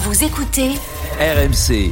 Vous écoutez RMC.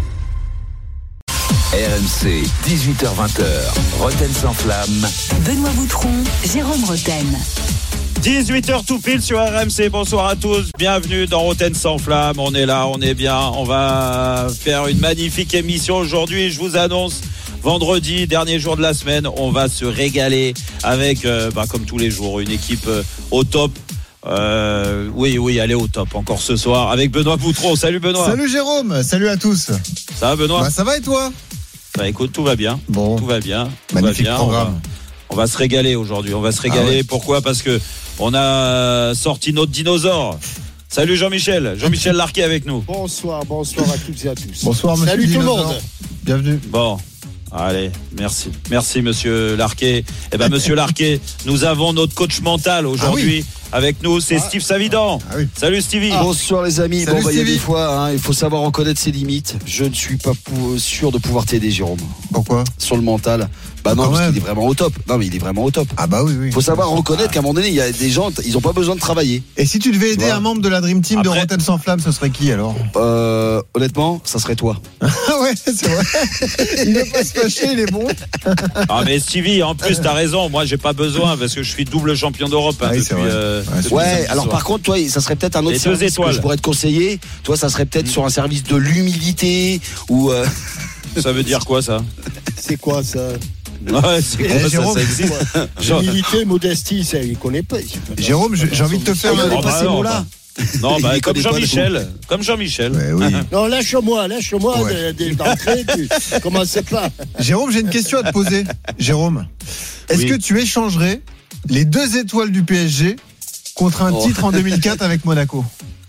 RMC, 18h-20h, Roten sans flamme. Benoît Boutron, Jérôme Roten. 18h tout pile sur RMC, bonsoir à tous, bienvenue dans Roten sans flamme, on est là, on est bien, on va faire une magnifique émission aujourd'hui, je vous annonce, vendredi, dernier jour de la semaine, on va se régaler avec, comme tous les jours, une équipe au top. Oui, elle est au top encore ce soir avec Benoît Boutron. Salut Benoît. Salut Jérôme, salut à tous. Ça va Benoît? Ça va et toi? Écoute, tout va bien. Bon. Tout va bien. Magnifique programme. On va se régaler aujourd'hui. On va se régaler. Ouais. Pourquoi? Parce que on a sorti notre dinosaure. Salut Jean-Michel Larquet avec nous. Bonsoir à toutes et à tous. Bonsoir monsieur. Salut tout le Dinosaure. monde. Bienvenue. Bon. Allez, merci monsieur Larquet. Monsieur Larquet, nous avons notre coach mental aujourd'hui avec nous, c'est Steve Savidan. Salut Stevie. Bonsoir les amis. Salut, il y a Stevie. des fois, il faut savoir reconnaître ses limites. Je ne suis pas sûr de pouvoir t'aider, Jérôme. Pourquoi? Sur le mental. Non, Quand parce même. qu'il est vraiment au top. Non, mais il est vraiment au top. Ah bah oui. Il faut savoir reconnaître qu'à un moment donné, il y a des gens, ils n'ont pas besoin de travailler. Et si tu devais aider vois. un membre de la Dream Team de Après- Roten sans flamme, ce serait qui alors? Honnêtement, ça serait toi. Ah ouais, c'est vrai. Il veut pas se fâcher, il est bon. Ah mais Stevie, en plus t'as raison, moi j'ai pas besoin parce que je suis double champion d'Europe Oui, c'est vrai. depuis Ouais, samedi alors soir. par contre, toi, ça serait peut-être un autre Les deux service étoiles. que je pourrais te conseiller. Toi, ça serait peut-être sur un service de l'humilité ou. Ça veut dire quoi ça? C'est quoi ça? Ouais, c'est quoi ça, Jérôme, ça existe? Genre- Humilité, modestie, ça, il connaît pas. Jérôme, j'ai envie de te faire Il connaît Oh, pas bah ces non, mots-là. Non, Il comme connaît pas Jean-Michel. Comme Jean-Michel. Ouais, oui. Non, lâche-moi, Ouais. d'entrée, tu commences pas. Jérôme, j'ai une question à te poser. Jérôme, est-ce Oui. que tu échangerais les 2 étoiles du PSG contre un titre en 2004 avec Monaco?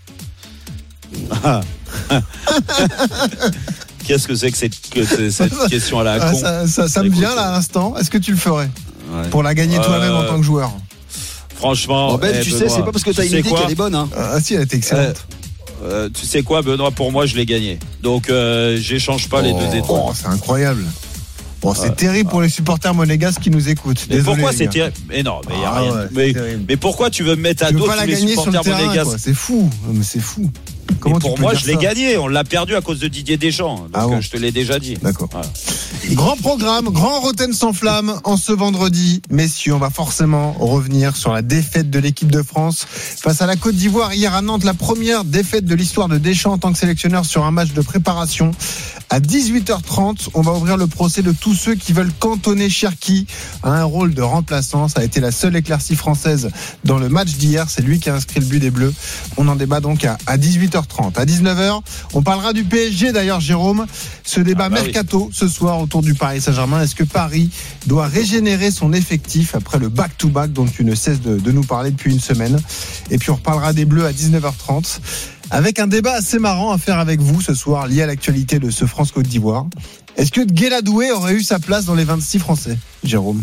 Qu'est-ce que c'est que cette question à la Ah, con? ça me Écoute, vient là à l'instant. Est-ce que tu le ferais Ouais. pour la gagner toi-même en tant que joueur? Franchement, Bon, Ben, tu sais, Benoît, c'est pas parce que tu t'as une sais idée quoi qu'elle est bonne, hein. Ah si, elle était excellente. Tu sais quoi, Benoît, pour moi, je l'ai gagné. Donc, j'échange pas les 2 étoiles. Oh, c'est incroyable. Bon, c'est terrible pour les supporters monégasques qui nous écoutent. Mais Désolé, pourquoi les c'est gars. terrible? Mais non, mais y a Ah rien. ouais, c'est terrible. Mais pourquoi tu veux me mettre à Tu veux dos pas tous la les gagner sur le supporters terrain, monégasques? quoi. C'est fou. Non, mais c'est fou. Comment Mais tu pour peux moi, dire je l'ai ça gagné. On l'a perdu à cause de Didier Deschamps. Donc, Ah bon. je te l'ai déjà dit. D'accord. Voilà. Grand programme, grand Roten sans flamme en ce vendredi. Messieurs, on va forcément revenir sur la défaite de l'équipe de France face à la Côte d'Ivoire hier à Nantes. La première défaite de l'histoire de Deschamps en tant que sélectionneur sur un match de préparation. À 18h30, on va ouvrir le procès de tous ceux qui veulent cantonner Cherki à un rôle de remplaçant. Ça a été la seule éclaircie française dans le match d'hier. C'est lui qui a inscrit le but des Bleus. On en débat donc à 18h30. À 19h, on parlera du PSG d'ailleurs, Jérôme. Ce débat mercato ce soir autour du Paris Saint-Germain. Est-ce que Paris doit régénérer son effectif après le back-to-back dont tu ne cesses de nous parler depuis une semaine? Et puis on reparlera des Bleus à 19h30 avec un débat assez marrant à faire avec vous ce soir lié à l'actualité de ce France-Côte d'Ivoire. Est-ce que Guéladoué aurait eu sa place dans les 26 Français, Jérôme?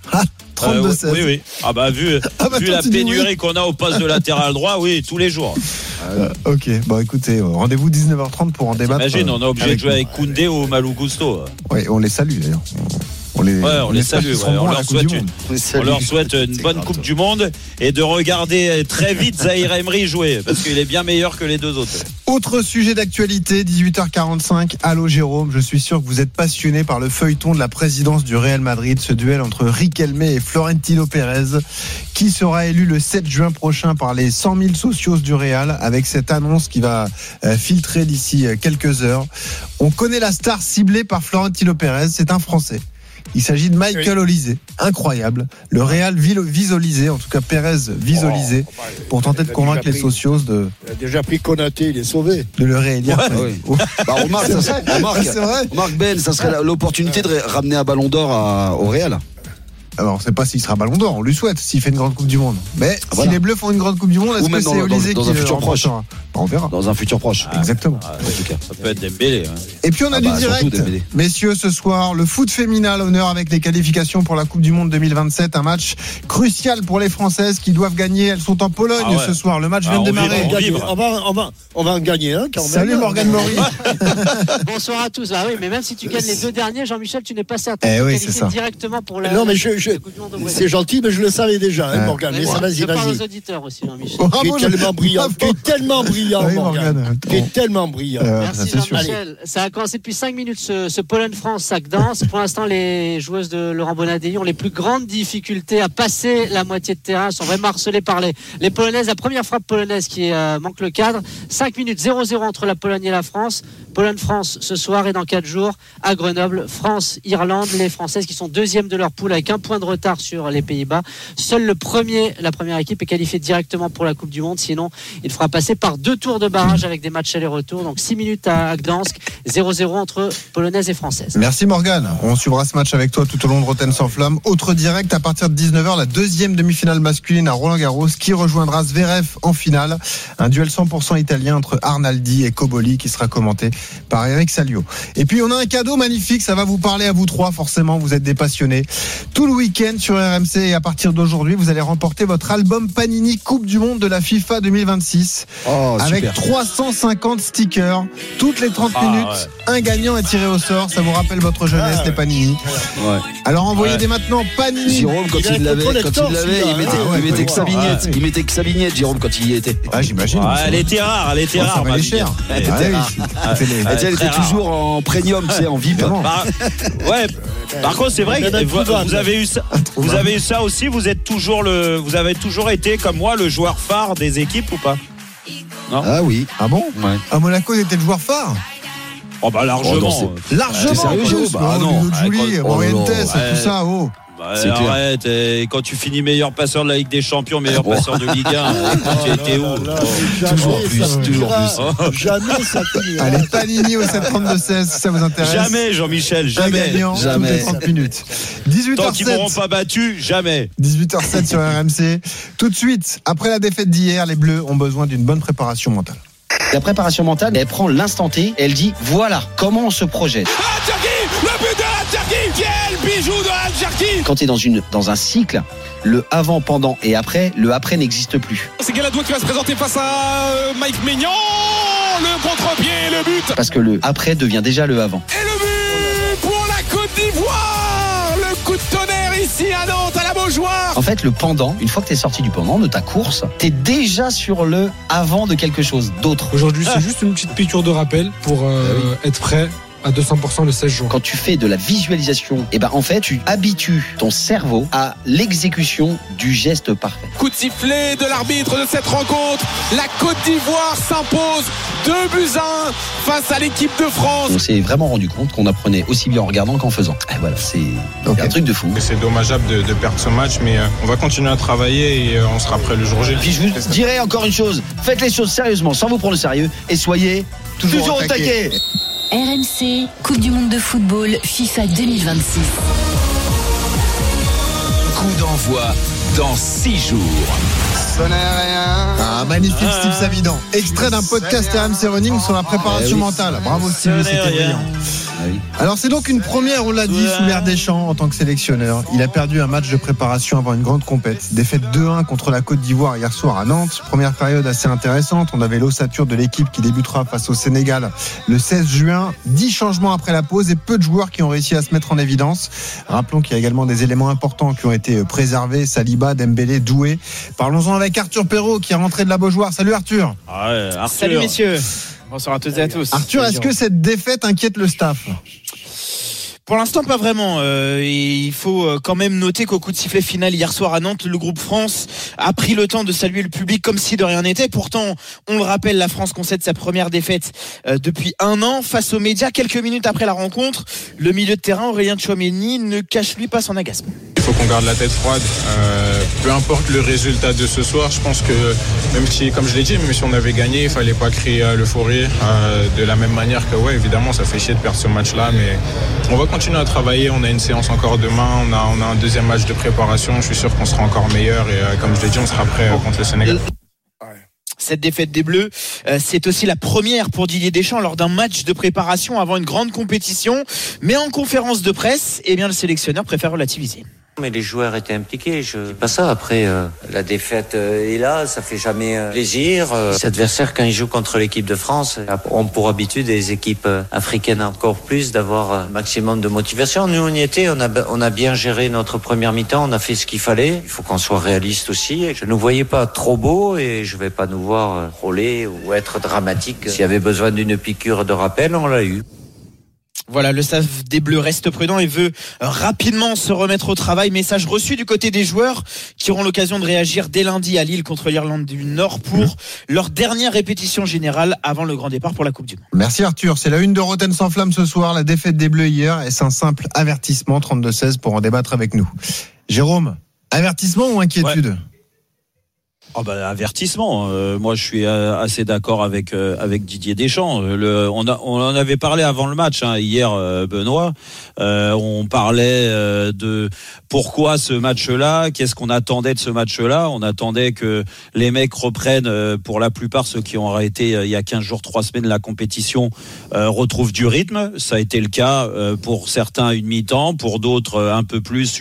32-16. Oui. Ah bah vu toi, la tu dis pénurie oui. qu'on a au poste de latéral droit, oui, tous les jours. Ok, bon écoutez, rendez-vous 19h30 pour en débattre. Imagine, on est obligé de jouer avec Koundé ou Malou Gusto. Oui, on les salue d'ailleurs. On les espère salue. qu'ils seront bons à la Coupe du Monde. On leur souhaite une bonne Coupe du Monde et de regarder très vite Zahir Emery jouer parce qu'il est bien meilleur que les 2 autres. Autre sujet d'actualité, 18h45. Allô Jérôme, je suis sûr que vous êtes passionné par le feuilleton de la présidence du Real Madrid, ce duel entre Riquelme et Florentino Pérez, qui sera élu le 7 juin prochain par les 100 000 socios du Real, avec cette annonce qui va filtrer d'ici quelques heures. On connaît la star ciblée par Florentino Pérez, c'est un Français. Il s'agit de Michael Olise, incroyable. Le Real vise Olise, en tout cas Pérez vise Olise, pour tenter de convaincre les socios de Il a déjà pris Konaté, il est sauvé. le réélire. Ouais. Bah, remarque, C'est vrai. remarque, Ben, ça serait l'opportunité de ramener un ballon d'or au Real. Alors, on ne sait pas s'il sera Ballon d'Or, on lui souhaite s'il fait une grande Coupe du Monde. Mais voilà. si les Bleus font une grande Coupe du Monde, est-ce Ou que même c'est Olise qui dans un futur proche. remportera? On verra. Dans un futur proche. Exactement. Ah, en tout cas, ça peut être Dembélé. Hein. Et puis on a du surtout direct, Dembélé. messieurs, ce soir, le foot féminin à l'honneur avec les qualifications pour la Coupe du Monde 2027, un match crucial pour les Françaises qui doivent gagner. Elles sont en Pologne Ah ouais. ce soir. Le match Ah, vient de on démarrer. vibre, On va en gagner un quand même. Salut Morgane Maury. Bonsoir à tous. Ah oui, mais même si tu gagnes les 2 derniers, Jean-Michel, tu n'es pas certain Eh de te oui, qualifier c'est ça. directement pour la. Non, mais je c'est gentil, mais je le savais déjà, hein, Morgane. Mais ça, vas-y, je parle vas-y. aux auditeurs aussi, Jean-Michel. Tu es tellement brillant. Tu es tellement brillant, Oui, Morgane. Morgane. Tu es tellement brillant. Merci c'est sûr. Jean-Michel. Ça a commencé depuis 5 minutes ce Pologne-France à Gdansk. Pour l'instant, les joueuses de Laurent Bonadei ont les plus grandes difficultés à passer la moitié de terrain. Elles sont vraiment harcelées par les Polonaises. La première frappe polonaise qui manque le cadre. 5 minutes 0-0 entre la Pologne et la France. Pologne-France ce soir et dans 4 jours à Grenoble. France-Irlande. Les Françaises qui sont deuxièmes de leur poule avec un point de retard sur les Pays-Bas. Seul la première équipe est qualifiée directement pour la Coupe du Monde. Sinon, il faudra passer par 2 tours de barrage avec des matchs aller-retour. Donc 6 minutes à Gdansk. 0-0 entre Polonaises et Françaises. Merci Morgane. On suivra ce match avec toi tout au long de Rotten sans flamme. Autre direct à partir de 19h, la deuxième demi-finale masculine à Roland-Garros qui rejoindra Zverev en finale. Un duel 100% italien entre Arnaldi et Cobolli qui sera commenté par Eric Salio. Et puis on a un cadeau magnifique, ça va vous parler à vous trois forcément, vous êtes des passionnés. Tout le week-end sur RMC et à partir d'aujourd'hui, vous allez remporter votre album Panini Coupe du Monde de la FIFA 2026 avec 350 stickers. Toutes les 30 minutes, un gagnant est tiré au sort. Ça vous rappelle votre jeunesse, les Panini. Ouais. Alors envoyez dès maintenant Panini. Jérôme, quand il l'avait, il mettait que sa vignette. Il mettait que sa vignette, Jérôme, quand il y était. Ah, j'imagine. Elle était rare, elle était rare. Ça valait cher. Elle était rare. Elle était toujours en premium, tu sais, en VIP. Ouais. Par contre, c'est vrai que vous avez eu ça. Vous avez eu ça aussi. Vous avez toujours été comme moi le joueur phare des équipes ou pas? Non. Ah oui. Ah bon? Ouais. À Monaco, était le joueur phare. Oh bah largement. Largement. T'es sérieux, Jérôme? Bah non. Julie, Morientes, tout ça. Oh. C'est arrête, et quand tu finis meilleur passeur de la Ligue des Champions, meilleur passeur de Ligue 1, tu étais où? Toujours plus. Jamais ça finira. Allez, Panini au 732-16, si ça vous intéresse. Jamais, Jean-Michel, jamais. Gagnant, jamais. toutes les 30 minutes. Tant qu'ils 18h07. m'auront pas battu, jamais. 18h07 sur RMC. Tout de suite, après la défaite d'hier, les Bleus ont besoin d'une bonne préparation mentale. La préparation mentale, elle prend l'instant T et elle dit voilà comment on se projette. Le but de Al-Jarki, quel bijou de Al-Jarki. Quand tu es dans un cycle, le avant, pendant et après, le après n'existe plus. C'est Galadoua qui va se présenter face à Mike Maignan. Le contre-pied, le but. Parce que le après devient déjà le avant. Et le but pour la Côte d'Ivoire. Le coup de tonnerre ici à Nantes, à la Beaujoire. En fait, le pendant, une fois que tu es sorti du pendant de ta course, tu es déjà sur le avant de quelque chose d'autre. Aujourd'hui, c'est juste une petite piqûre de rappel pour être prêt à 200% le 16 juin. Quand tu fais de la visualisation, et ben en fait, tu habitues ton cerveau à l'exécution du geste parfait. Coup de sifflet de l'arbitre de cette rencontre. La Côte d'Ivoire s'impose 2-1 face à l'équipe de France. On s'est vraiment rendu compte qu'on apprenait aussi bien en regardant qu'en faisant. Et voilà, c'est un truc de fou. C'est dommageable de perdre ce match, mais on va continuer à travailler et on sera prêt le jour J. Puis je vous dirais encore une chose, faites les choses sérieusement, sans vous prendre au sérieux, et soyez toujours au taquet. RMC, Coupe du Monde de football, FIFA 2026. Coup d'envoi dans 6 jours. Ah, magnifique Steve Savidan. Extrait d'un podcast RMC Running sur la préparation mentale. Bravo Steve, c'était brillant. Alors c'est donc une première, on l'a dit, sous l'ère Deschamps en tant que sélectionneur. Il a perdu un match de préparation avant une grande compète. Défaite 2-1 contre la Côte d'Ivoire hier soir à Nantes. Première période assez intéressante. On avait l'ossature de l'équipe qui débutera face au Sénégal le 16 juin. 10 changements après la pause et peu de joueurs qui ont réussi à se mettre en évidence. Rappelons qu'il y a également des éléments importants qui ont été préservés. Saliba, Dembélé, Doué. Parlons-en avec Arthur Perrault qui est rentré de la Beaujoire. Salut Arthur. Arthur. Salut messieurs. Bonsoir à toutes et à tous. Arthur, est-ce que cette défaite inquiète le staff ? Pour l'instant, pas vraiment. Il faut quand même noter qu'au coup de sifflet final hier soir à Nantes, le groupe France a pris le temps de saluer le public comme si de rien n'était. Pourtant, on le rappelle, la France concède sa première défaite depuis 1 an face aux médias. Quelques minutes après la rencontre, le milieu de terrain Aurélien Tchouaméni ne cache lui pas son agacement. Il faut qu'on garde la tête froide. Peu importe le résultat de ce soir, je pense que même si, comme je l'ai dit, même si on avait gagné, il fallait pas crier l'euphorie de la même manière que évidemment ça fait chier de perdre ce match-là, mais on va continuer à travailler. On a une séance encore demain, on a un deuxième match de préparation. Je suis sûr qu'on sera encore meilleur et comme je l'ai dit, on sera prêt contre le Sénégal. Cette défaite des Bleus, c'est aussi la première pour Didier Deschamps lors d'un match de préparation avant une grande compétition. Mais en conférence de presse, le sélectionneur préfère relativiser. Mais les joueurs étaient impliqués, je dis pas ça. Après, la défaite est là, ça fait jamais plaisir. Cet adversaire, quand il joue contre l'équipe de France, ont pour habitude des équipes africaines encore plus d'avoir un maximum de motivation. Nous, on y était, on a bien géré notre première mi-temps, on a fait ce qu'il fallait. Il faut qu'on soit réaliste aussi. Je ne nous voyais pas trop beau et je vais pas nous voir rôler ou être dramatique. S'il y avait besoin d'une piqûre de rappel, on l'a eu. Voilà, le staff des Bleus reste prudent et veut rapidement se remettre au travail. Message reçu du côté des joueurs qui auront l'occasion de réagir dès lundi à Lille contre l'Irlande du Nord pour leur dernière répétition générale avant le grand départ pour la Coupe du Monde. Merci Arthur, c'est la une de Rotten sans flamme ce soir, la défaite des Bleus hier. Est-ce un simple avertissement 32-16 pour en débattre avec nous. Jérôme, avertissement ou inquiétude ? Avertissement. Moi, je suis assez d'accord avec Didier Deschamps. On en avait parlé avant le match hier, Benoît. On parlait de pourquoi ce match-là, qu'est-ce qu'on attendait de ce match-là. On attendait que les mecs reprennent, pour la plupart ceux qui ont arrêté il y a 15 jours, 3 semaines la compétition, retrouvent du rythme. Ça a été le cas pour certains une mi-temps, pour d'autres un peu plus,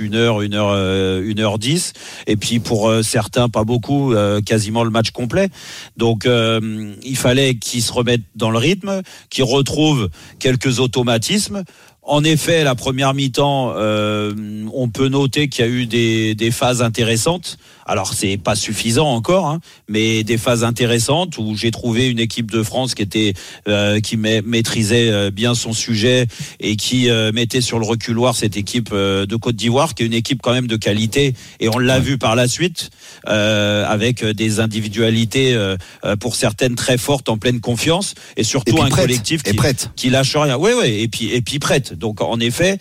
1h10, et puis pour certains pas beaucoup. Quasiment le match complet. Donc il fallait qu'ils se remettent dans le rythme, qu'ils retrouvent quelques automatismes. En effet, la première mi-temps, on peut noter qu'il y a eu des phases intéressantes. Alors, c'est pas suffisant encore, mais des phases intéressantes où j'ai trouvé une équipe de France qui maîtrisait bien son sujet et qui mettait sur le reculoir cette équipe de Côte d'Ivoire, qui est une équipe quand même de qualité. Et on l'a vu par la suite, avec des individualités pour certaines très fortes, en pleine confiance, et surtout un collectif qui lâche rien. Ouais, et puis prête. Donc en effet,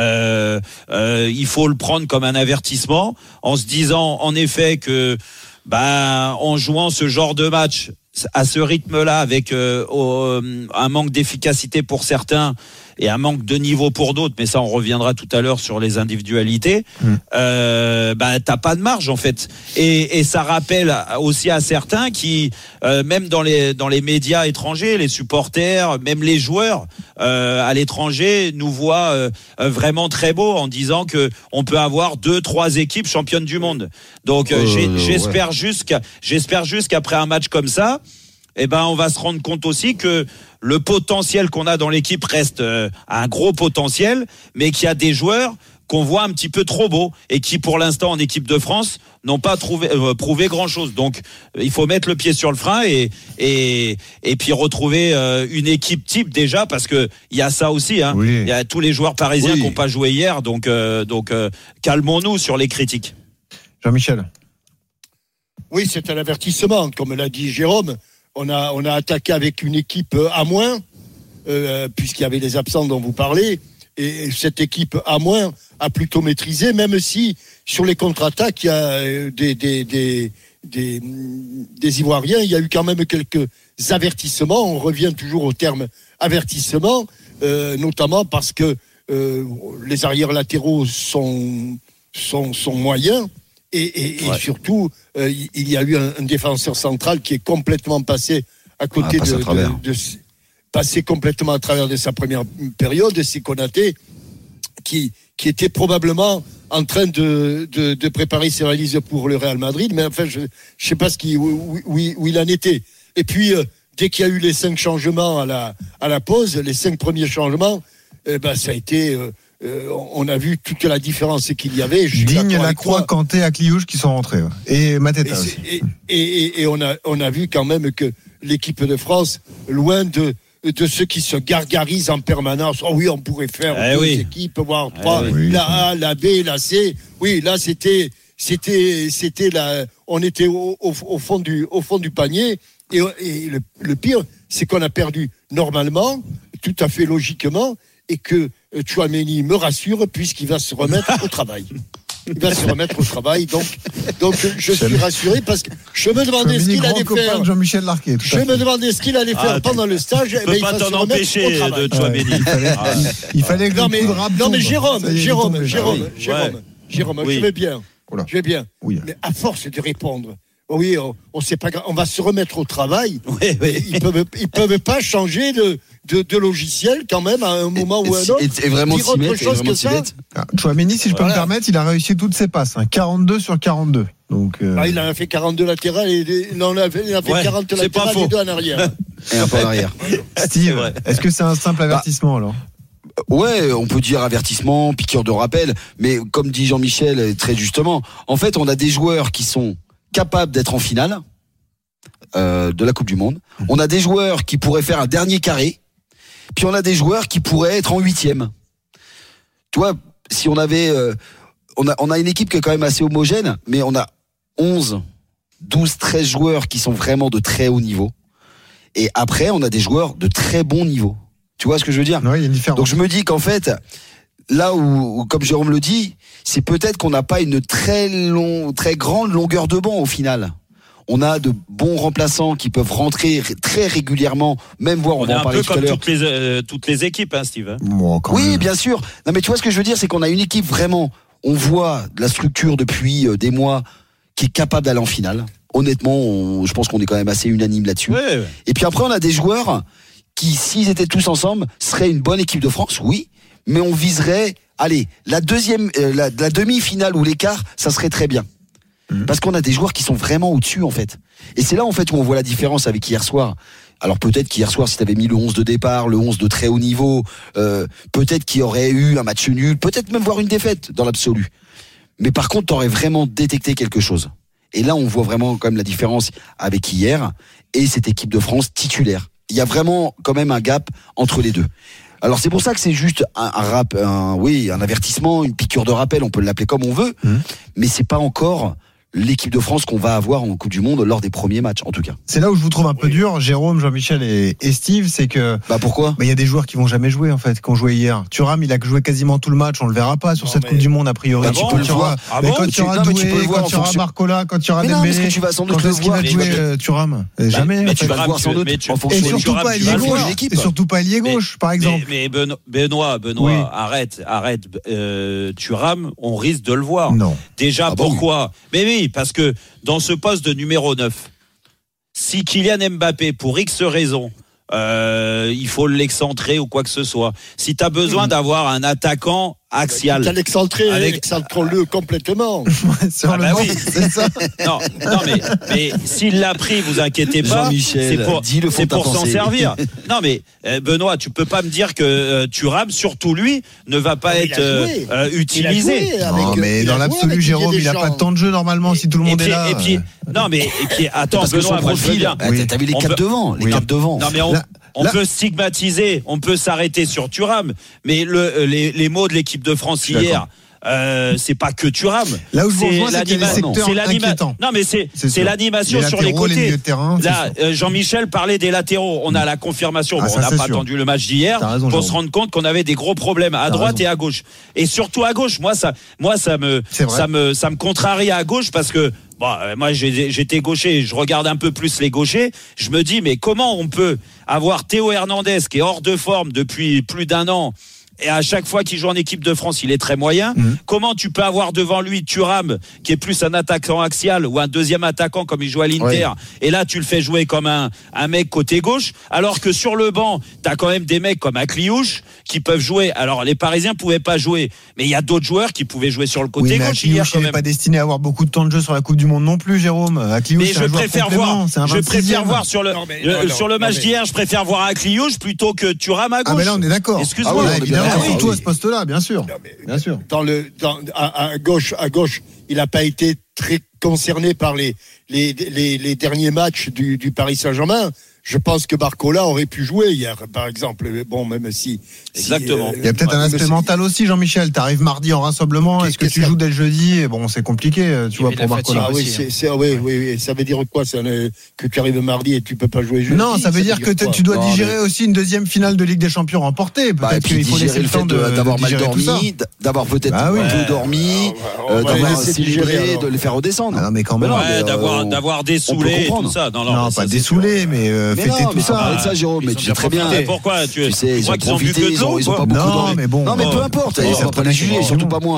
il faut le prendre comme un avertissement, en se disant en effet que en jouant ce genre de match à ce rythme-là, avec un manque d'efficacité pour certains et un manque de niveau pour d'autres, mais ça on reviendra tout à l'heure sur les individualités, t'as pas de marge en fait, et ça rappelle aussi à certains qui même dans les médias étrangers, les supporters, même les joueurs à l'étranger nous voient vraiment très beau, en disant que on peut avoir 2-3 équipes championnes du monde. Donc j'espère juste qu'après un match comme ça, on va se rendre compte aussi que le potentiel qu'on a dans l'équipe reste un gros potentiel, mais qu'il y a des joueurs qu'on voit un petit peu trop beaux et qui, pour l'instant, en équipe de France, n'ont pas prouvé grand-chose. Donc, il faut mettre le pied sur le frein et puis retrouver une équipe type déjà, parce que il y a ça aussi. Oui. Il y a tous les joueurs parisiens qui n'ont pas joué hier, donc calmons-nous sur les critiques. Jean-Michel. Oui, c'est un avertissement, comme l'a dit Jérôme. On a attaqué avec une équipe à moins, puisqu'il y avait les absents dont vous parlez, et cette équipe à moins a plutôt maîtrisé, même si sur les contre-attaques, il y a des Ivoiriens, il y a eu quand même quelques avertissements. On revient toujours au terme avertissement, notamment parce que les arrières latéraux sont moyens. Et surtout, il y a eu un défenseur central qui est complètement passé à côté passé complètement à travers de sa première période, c'est Konaté, qui était probablement en train de préparer ses valises pour le Real Madrid, mais enfin, je sais pas où il en était. Et puis, dès qu'il y a eu les 5 changements à la pause, les 5 premiers changements, ça a été... on a vu toute la différence qu'il y avait. Digne, Lacroix, Kanté, Akliouche qui sont rentrés. Et Mateta aussi. Et on a vu quand même que l'équipe de France, loin de ceux qui se gargarisent en permanence, oh oui, on pourrait faire 2 équipes, voire 3, la A, la B, la C. Oui, là c'était on était au fond du panier. Et le pire, c'est qu'on a perdu normalement, tout à fait logiquement, et que Tchouaméni me rassure puisqu'il va se remettre au travail. Il va se remettre au travail, donc je suis rassuré parce que je me demandais ce qu'il allait faire. Jean-Michel Larquet. Je me demandais ce qu'il allait faire pendant le stage. Tu peux pas t'en empêcher de Tchouaméni. Il fallait que non mais Jérôme, je vais bien. Je vais bien. Oui. Mais à force de répondre, oui, on sait pas, on va se remettre au travail. Oui. Ils peuvent pas changer de logiciel quand même à un moment ou à un autre. Et vraiment dire autre chose que ça. Chouameni, si je peux me permettre, il a réussi toutes ses passes, 42 sur 42. Donc, il en a fait 42 latérales et il en a fait 40 latérales et 2 en arrière. Et un peu en arrière. Steve, est-ce que c'est un simple avertissement alors? Ouais, on peut dire avertissement, piqûre de rappel, mais comme dit Jean-Michel très justement, en fait, on a des joueurs qui sont capables d'être en finale de la Coupe du Monde. On a des joueurs qui pourraient faire un dernier carré, puis on a des joueurs qui pourraient être en 8e. Tu vois, si on avait, on a une équipe qui est quand même assez homogène, mais on a 11, 12, 13 joueurs qui sont vraiment de très haut niveau. Et après, on a des joueurs de très bon niveau. Tu vois ce que je veux dire? Oui, il y a une différence. Donc je me dis qu'en fait, là où comme Jérôme le dit, c'est peut-être qu'on n'a pas une très grande longueur de banc au final. On a de bons remplaçants qui peuvent rentrer très régulièrement, même voir, on va en parler tout à l'heure. Toutes les équipes, hein, Steve. Oui, bien sûr. Non, mais tu vois ce que je veux dire, c'est qu'on a une équipe vraiment, on voit de la structure depuis des mois qui est capable d'aller en finale. Honnêtement, je pense qu'on est quand même assez unanime là-dessus. Ouais. Et puis après, on a des joueurs qui, s'ils étaient tous ensemble, seraient une bonne équipe de France, oui, mais on viserait, allez, la demi-finale ou l'écart, ça serait très bien. Parce qu'on a des joueurs qui sont vraiment au-dessus, en fait. Et c'est là, en fait, où on voit la différence avec hier soir. Alors peut-être qu'hier soir, si tu avais mis le 11 de départ, le 11 de très haut niveau, peut-être qu'il y aurait eu un match nul, peut-être même voir une défaite dans l'absolu. Mais par contre, tu aurais vraiment détecté quelque chose. Et là, on voit vraiment quand même la différence avec hier et cette équipe de France titulaire. Il y a vraiment quand même un gap entre les deux. Alors c'est pour ça que c'est juste un avertissement, une piqûre de rappel, on peut l'appeler comme on veut, mais c'est pas encore l'équipe de France qu'on va avoir en Coupe du Monde lors des premiers matchs, en tout cas. C'est là où je vous trouve un peu dur, Jérôme, Jean-Michel et Steve, c'est que... pourquoi ? Il y a des joueurs qui vont jamais jouer, en fait, qui ont joué hier. Thuram, il a joué quasiment tout le match, on le verra pas sur cette Coupe du Monde, a priori. Tu peux le voir. Quand tu auras Doué, quand tu auras Barcola, quand tu auras Dembélé, tu vas sans doute quand est-ce qu'il va jouer Thuram ? Jamais. Mais tu vas le voir sans doute. Et surtout pas ailier gauche. Et surtout pas ailier gauche, par exemple. Mais Benoît, arrête. Thuram, on risque de le voir. Non. Déjà, pourquoi ? Mais oui, parce que dans ce poste de numéro 9, si Kylian Mbappé, pour X raisons, il faut l'excentrer ou quoi que ce soit, si tu as besoin d'avoir un attaquant axial. Tu as l'excentrons-le complètement. Sur le banc, c'est ça. Non, mais s'il l'a pris, vous inquiétez pas, Jean-Michel, c'est pour s'en servir. Non, mais Benoît, tu peux pas me dire que Thuram, surtout lui, ne va pas être utilisé. Non, mais dans l'absolu, Jérôme, il a pas de temps de jeu normalement si tout le monde est là. Et puis, attends, parce Benoît, que son profil, t'as vu les caps devant, Non, mais on peut stigmatiser, on peut s'arrêter sur Thuram, mais les mots de l'équipe de France hier, c'est pas que Thuram. Là où je vous rejoins, c'est qu'il y a des secteurs inquiétants. Non, mais c'est l'animation sur les côtés. Là, Jean-Michel parlait des latéraux. On a la confirmation. On n'a pas attendu le match d'hier pour se rendre compte qu'on avait des gros problèmes à droite et à gauche. Et surtout à gauche. Moi, ça me contrarie à gauche parce que moi, j'étais gaucher, je regarde un peu plus les gauchers. Je me dis, mais comment on peut avoir Théo Hernandez qui est hors de forme depuis plus d'un an et à chaque fois qu'il joue en équipe de France, il est très moyen. Comment tu peux avoir devant lui Thuram qui est plus un attaquant axial ou un deuxième attaquant comme il joue à l'Inter et là tu le fais jouer comme un mec côté gauche alors que sur le banc, tu as quand même des mecs comme Akliouche qui peuvent jouer. Alors les Parisiens pouvaient pas jouer, mais il y a d'autres joueurs qui pouvaient jouer sur le côté gauche hier quand même. Il n'est pas destiné à avoir beaucoup de temps de jeu sur la Coupe du Monde non plus, Jérôme. Akliouche, mais je préfère voir sur le match d'hier, je préfère voir Akliouche plutôt que Thuram à gauche. Ah mais là on est d'accord. Excuse-moi. Surtout à ce poste-là, bien sûr. Bien sûr. À gauche, il n'a pas été très concerné par les derniers matchs du Paris Saint-Germain. Je pense que Barcola aurait pu jouer hier, par exemple. Bon, même si. Exactement. Il y a peut-être un aspect mental aussi, Jean-Michel. Tu arrives mardi en rassemblement. Est-ce que tu joues dès le jeudi ? Bon, c'est compliqué, tu vois, pour Barcola. Oui. Ça veut dire quoi que tu arrives mardi et tu peux pas jouer jeudi ? Non, ça veut dire que tu dois digérer aussi une deuxième finale de Ligue des Champions remportée. Peut-être qu'il faut laisser le temps d'avoir mal dormi, d'avoir peut-être un peu dormi, d'avoir célébré, de les faire redescendre. Non, mais quand même. D'avoir dessoulé tout ça. Non, pas dessoulé, mais fêter tout ça. Ça, Jérôme, mais tu sais très bien. Pourquoi tu sais, ils ont profité, ils ont pas beaucoup. Non, mais bon. Non, mais peu importe. On va pas les juger, surtout pas moi.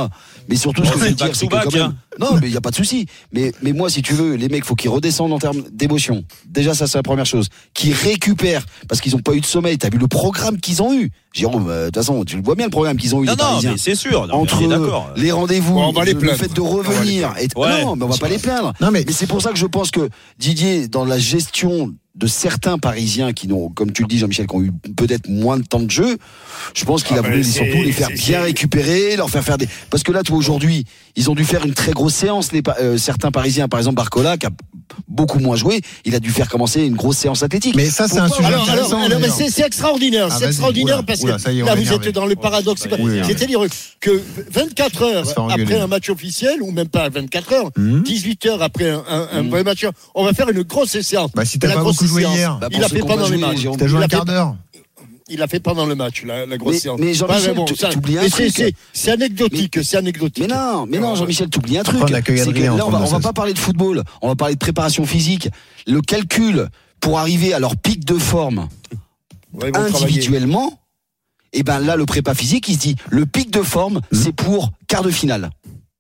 Mais surtout, ce que je veux dire, c'est que quand même... Non, mais il n'y a pas de souci. Mais moi, si tu veux, les mecs, faut qu'ils redescendent en termes d'émotion. Déjà, ça, c'est la première chose. Qu'ils récupèrent, parce qu'ils n'ont pas eu de sommeil. T'as vu le programme qu'ils ont eu, Jérôme. De toute façon, tu le vois bien, le programme qu'ils ont eu, les Parisiens. Non, mais c'est sûr. Non, entre les rendez-vous, le fait de revenir. Non, mais on va pas les plaindre. Mais c'est pour ça que je pense que Didier, dans la gestion de certains Parisiens qui n'ont, comme tu le dis, Jean-Michel, qui ont eu peut-être moins de temps de jeu, je pense qu'il a voulu surtout les faire bien récupérer, leur faire des... Parce que là, toi, aujourd'hui, ils ont dû faire une très grosse séance, certains Parisiens, par exemple Barcola, qui a beaucoup moins joué, il a dû faire commencer une grosse séance athlétique. Mais ça, c'est un sujet intéressant. Alors, c'est extraordinaire, c'est extraordinaire parce que là, vous êtes dans le paradoxe. C'est-à-dire que 24 heures après un match officiel, ou même pas 24 heures, 18 heures après un vrai match, on va faire une grosse séance. Si t'as pas beaucoup joué hier, il a fait pendant les matchs. T'as joué un quart d'heure. Il a fait pendant le match, la grosse séance. Mais Jean-Michel, t'oublies un truc. C'est anecdotique, c'est anecdotique. Mais non, Jean-Michel, t'oublies un truc. C'est que là, on va pas parler de football, on va parler de préparation physique. Le calcul pour arriver à leur pic de forme individuellement, et ben là, le prépa physique, il se dit, le pic de forme, c'est pour quart de finale.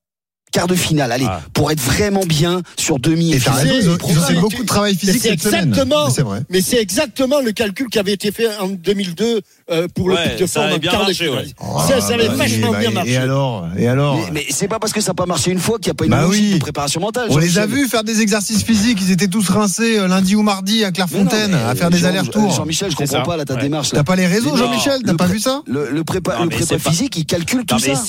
Allez, pour être vraiment bien sur demi. Et t'as raison, ils ont fait beaucoup de travail physique cette semaine. Mais c'est exactement le calcul qui avait été fait en 2002 pour le pic de forme en quart de finale. Ça avait vachement bien marché. Et alors Mais c'est pas parce que ça n'a pas marché une fois qu'il n'y a pas une logique de préparation mentale. On les a vus faire des exercices physiques, ils étaient tous rincés lundi ou mardi à Clairefontaine à faire des allers-retours. Jean-Michel, je comprends pas ta démarche. T'as pas les réseaux, Jean-Michel? T'as pas vu ça? Le prépa physique, il calcule tout ça.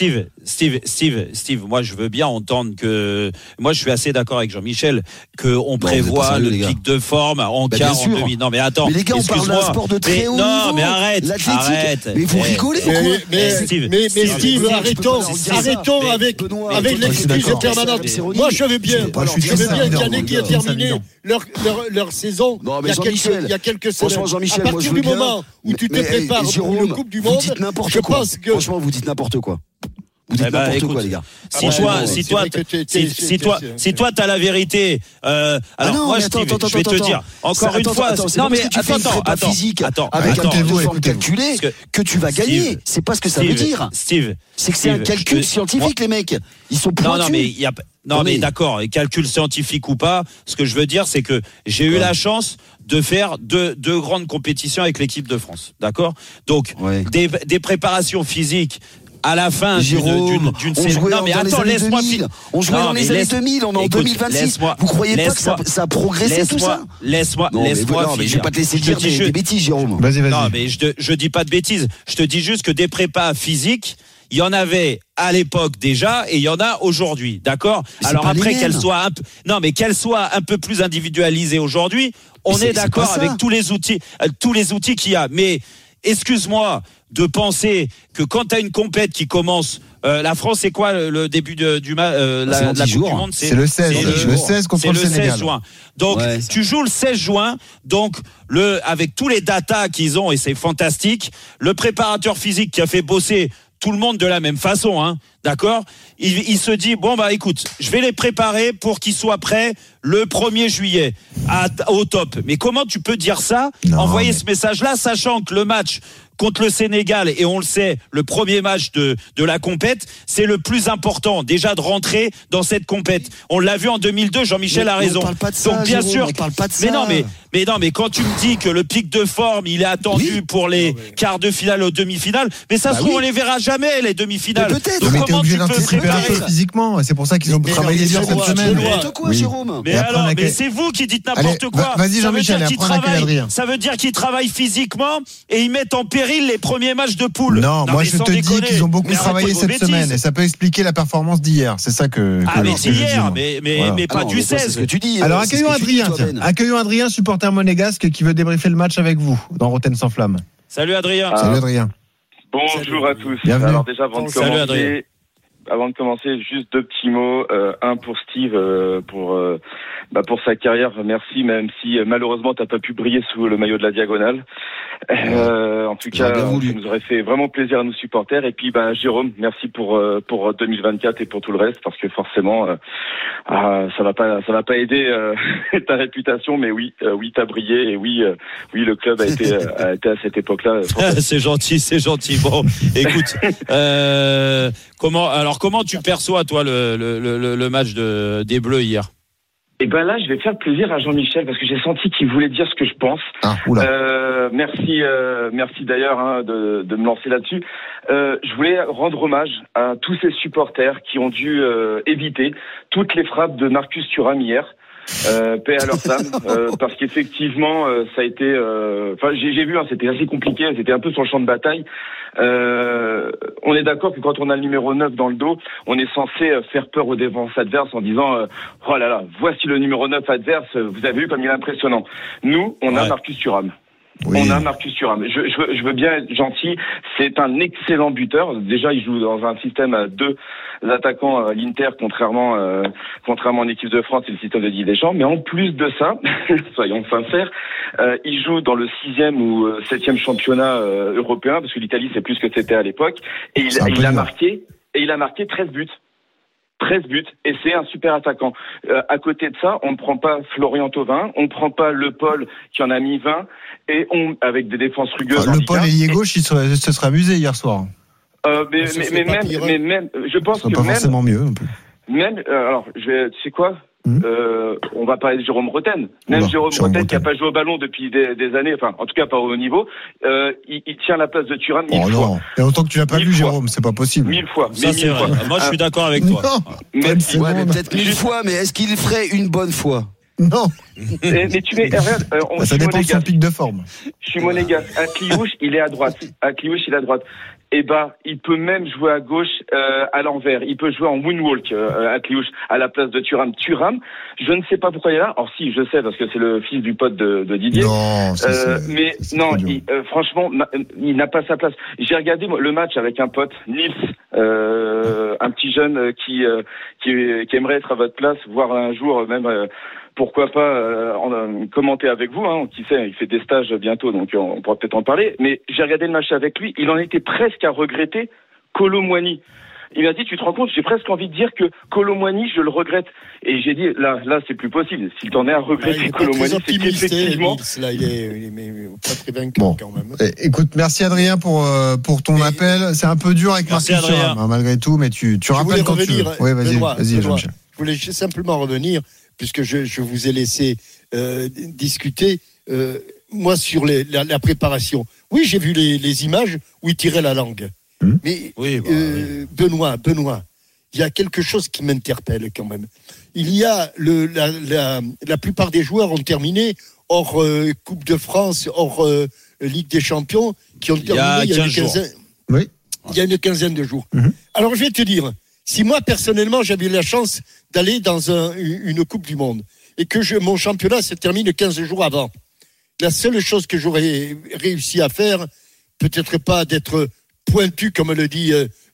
Steve, moi je veux bien entendre que moi je suis assez d'accord avec Jean-Michel qu'on prévoit le pic de forme en quart, en demi. Non mais attends, mais les gars, on parle d'un sport de très haut niveau. Non mais arrête. Mais vous rigolez ou quoi? Mais Steve, arrêtons avec l'excuse permanente. Moi je veux bien qu'il y en ait qui a terminé leur saison il y a quelques semaines. À partir du moment où tu te prépares pour une Coupe du Monde, je pense que... Franchement, vous dites n'importe quoi. Vous dites n'importe quoi, les gars. Si toi t'as la vérité, alors moi Steve, je vais te dire encore une fois. Non mais attends, avec un pic de forme calculé que tu vas gagner. C'est pas ce que ça veut dire. Steve, c'est que c'est un calcul scientifique, les mecs. Ils sont pointus. Non mais d'accord, calcul scientifique ou pas, ce que je veux dire c'est que j'ai eu la chance de faire deux grandes compétitions avec l'équipe de France, d'accord? Donc des préparations physiques à la fin d'une saison. Non mais attends, laisse-moi finir. On jouait dans les années 2000, on est en 2026. Vous croyez pas que ça a progressé tout ça? Laisse-moi finir. Mais je vais pas te laisser dire des bêtises, Jérôme. Vas-y. Non mais je dis pas de bêtises. Je te dis juste que des prépas physiques, il y en avait à l'époque déjà et il y en a aujourd'hui, d'accord? Alors après qu'elles soient un peu plus individualisées aujourd'hui, on est d'accord avec tous les outils qu'il y a. Mais excuse-moi de penser que quand tu as une compète qui commence, la France, c'est quoi le début de la Coupe du Monde? C'est le 16. Le 16 contre le Sénégal. 16 juin. Donc tu joues le 16 juin. Donc avec tous les datas qu'ils ont, et c'est fantastique, le préparateur physique qui a fait bosser tout le monde de la même façon, hein, d'accord? Il se dit, bon bah écoute, je vais les préparer pour qu'ils soient prêts le 1er juillet au top. Mais comment tu peux dire ça, envoyer ce message-là, sachant que le match contre le Sénégal, et on le sait, le premier match de la compète, c'est le plus important, déjà de rentrer dans cette compète. On l'a vu en 2002, Jean-Michel a raison. On parle pas de ça, donc bien Jérôme, sûr, on parle pas de ça. mais quand tu me dis que le pic de forme, il est attendu pour les quarts de finale aux demi-finales, mais ça se trouve, on les verra jamais, les demi-finales. Peut-être. Donc mais t'es obligé d'anticiper un peu préparer physiquement, c'est pour ça qu'ils ont travaillé dur cette semaine. N'importe quoi, Jérôme. Mais alors, mais c'est vous qui dites n'importe quoi. Vas-y Jean-Michel, ça veut dire qu'ils travaillent physiquement et ils mettent en péril les premiers matchs de poule. Non, moi je te dis qu'ils ont beaucoup travaillé cette semaine et ça peut expliquer la performance d'hier. C'est ça que. Mais c'est hier, mais pas du 16. C'est ce que tu dis. Alors accueillons Adrien, supporter monégasque qui veut débriefer le match avec vous dans Rotten sans flamme. Salut Adrien. Salut Adrien. Bonjour à tous. Bienvenue. Alors déjà avant de commencer, juste deux petits mots. Un pour Steve, pour sa carrière, merci, même si malheureusement t'as pas pu briller sous le maillot de la Diagonale. tout cas, ça nous aurait fait vraiment plaisir à nos supporters. Et puis, Jérôme, merci pour 2024 et pour tout le reste, parce que forcément, ça va pas aider ta réputation, mais oui, t'as brillé et oui, le club a été à cette époque-là. C'est gentil. Bon, écoute, comment tu perçois toi le match des Bleus hier? Et là, je vais faire plaisir à Jean-Michel parce que j'ai senti qu'il voulait dire ce que je pense. Merci d'ailleurs de me lancer là-dessus. Je voulais rendre hommage à tous ces supporters qui ont dû éviter toutes les frappes de Marcus Thuram hier. Paix à leur âme, parce qu'effectivement, ça a été. J'ai vu, c'était assez compliqué. C'était un peu sur le champ de bataille. On est d'accord que quand on a le numéro 9 dans le dos, on est censé faire peur aux défenses adverses en disant oh là là, voici le numéro 9 adverse. Vous avez vu comme il est impressionnant. Nous, on a Marcus Thuram. Oui. On a Marcus Thuram. Je veux bien être gentil. C'est un excellent buteur. Déjà, il joue dans un système à 2 attaquants à l'Inter, contrairement en équipe de France, c'est le système de Didier Deschamps. Mais en plus de ça, soyons sincères, il joue dans le 6e ou 7e championnat européen, parce que l'Italie c'est plus que c'était à l'époque. Et il a marqué 13 buts. 13 buts, et c'est un super attaquant. À côté de ça, on ne prend pas Florian Thauvin, on ne prend pas Le Paul qui en a mis 20, et avec des défenses rugueuses. Le Paul ailier gauche, il se serait amusé hier soir. Mais même, je pense que pas forcément mieux non plus. Même, tu sais quoi? On va parler de Jérôme Rotten. Jérôme Rotten qui n'a pas joué au ballon depuis des années, enfin, en tout cas pas au haut niveau, il tient la place de Thuram 1000 fois. Non, il y a longtemps que tu l'as pas vu, Jérôme, c'est pas possible. 1000 fois. Ça, c'est vrai. Moi, je suis d'accord avec toi. Peut-être 1000 fois, mais est-ce qu'il ferait une bonne fois? Non. Mais tu mets, regarde, ça dépend de son pic de forme. Je suis monégasque. Akliouche, il est à droite. Il peut même jouer à gauche, à l'envers. Il peut jouer en moonwalk, Akliouche, à la place de Thuram. Je ne sais pas pourquoi il est là. Alors si, je sais, parce que c'est le fils du pote de Didier. Non, franchement, il n'a pas sa place. J'ai regardé le match avec un pote, Nils, un petit jeune qui aimerait être à votre place, voir un jour même, pourquoi pas commenter avec vous, qui sait, il fait des stages bientôt, donc on pourra peut-être en parler. Mais j'ai regardé le match avec lui, il en était presque à regretter Kolo Muani. Il m'a dit, tu te rends compte, j'ai presque envie de dire que Kolo Muani, je le regrette. Et j'ai dit, là, c'est plus possible. Si t'en es à regretter Kolo Muani, c'est qu'effectivement. Là, il est pas très vainqueur quand même. Écoute, merci Adrien pour ton appel. C'est un peu dur avec Marcus Thuram, malgré tout, mais tu rappelles quand tu veux. Oui, vas-y, Jean-Michel. Je voulais simplement revenir, puisque je vous ai laissé discuter, moi, sur la préparation. Oui, j'ai vu les images où il tirait la langue. Mais Benoît, il y a quelque chose qui m'interpelle quand même. Il y a la plupart des joueurs ont terminé hors Coupe de France, hors Ligue des Champions, qui ont terminé il y a une quinzaine de jours. Alors je vais te dire, si moi personnellement j'avais eu la chance d'aller dans une Coupe du Monde et que mon championnat se termine 15 jours avant, la seule chose que j'aurais réussi à faire, peut-être pas d'être pointu, comme le dit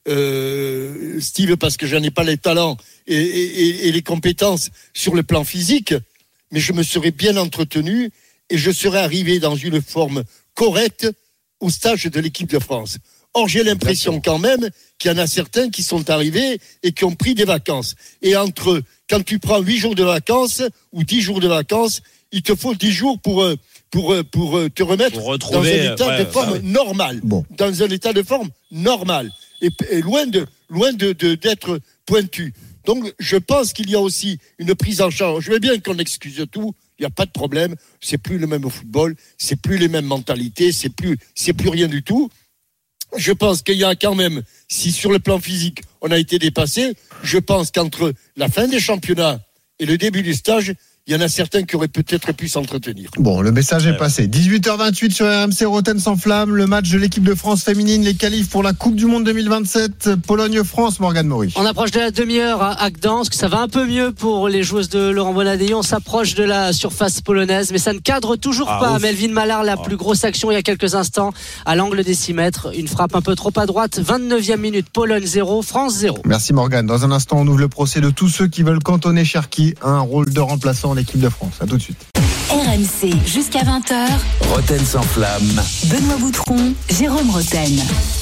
Steve, parce que je n'ai pas les talents et les compétences sur le plan physique, mais je me serais bien entretenu et je serais arrivé dans une forme correcte au stage de l'équipe de France. Or, j'ai l'impression quand même qu'il y en a certains qui sont arrivés et qui ont pris des vacances. Et quand tu prends 8 jours de vacances ou 10 jours de vacances, il te faut 10 jours pour te remettre dans un état de forme normal. Dans un état de forme normal. Et loin d'être pointu. Donc, je pense qu'il y a aussi une prise en charge. Je veux bien qu'on excuse tout. Il n'y a pas de problème. C'est plus le même football. C'est plus les mêmes mentalités. C'est plus rien du tout. Je pense qu'il y a quand même, si sur le plan physique, on a été dépassé, je pense qu'entre la fin des championnats et le début du stage, il y en a certains qui auraient peut-être pu s'entretenir. Bon, le message est passé. 18h28 sur RMC, Rotten sans flamme. Le match de l'équipe de France féminine, les qualifs pour la Coupe du Monde 2027. Pologne-France, Morgane Maury. On approche de la demi-heure à Gdansk. Ça va un peu mieux pour les joueuses de Laurent Bonadei. On s'approche de la surface polonaise, mais ça ne cadre toujours pas. Melvin Mallard, la plus grosse action il y a quelques instants, à l'angle des 6 mètres. Une frappe un peu trop à droite. 29e minute, Pologne 0, France 0. Merci Morgane. Dans un instant, on ouvre le procès de tous ceux qui veulent cantonner Cherki à un rôle de remplaçant l'équipe de France. À tout de suite. RMC jusqu'à 20h. Roten sans flamme. Benoît Boutron, Jérôme Roten.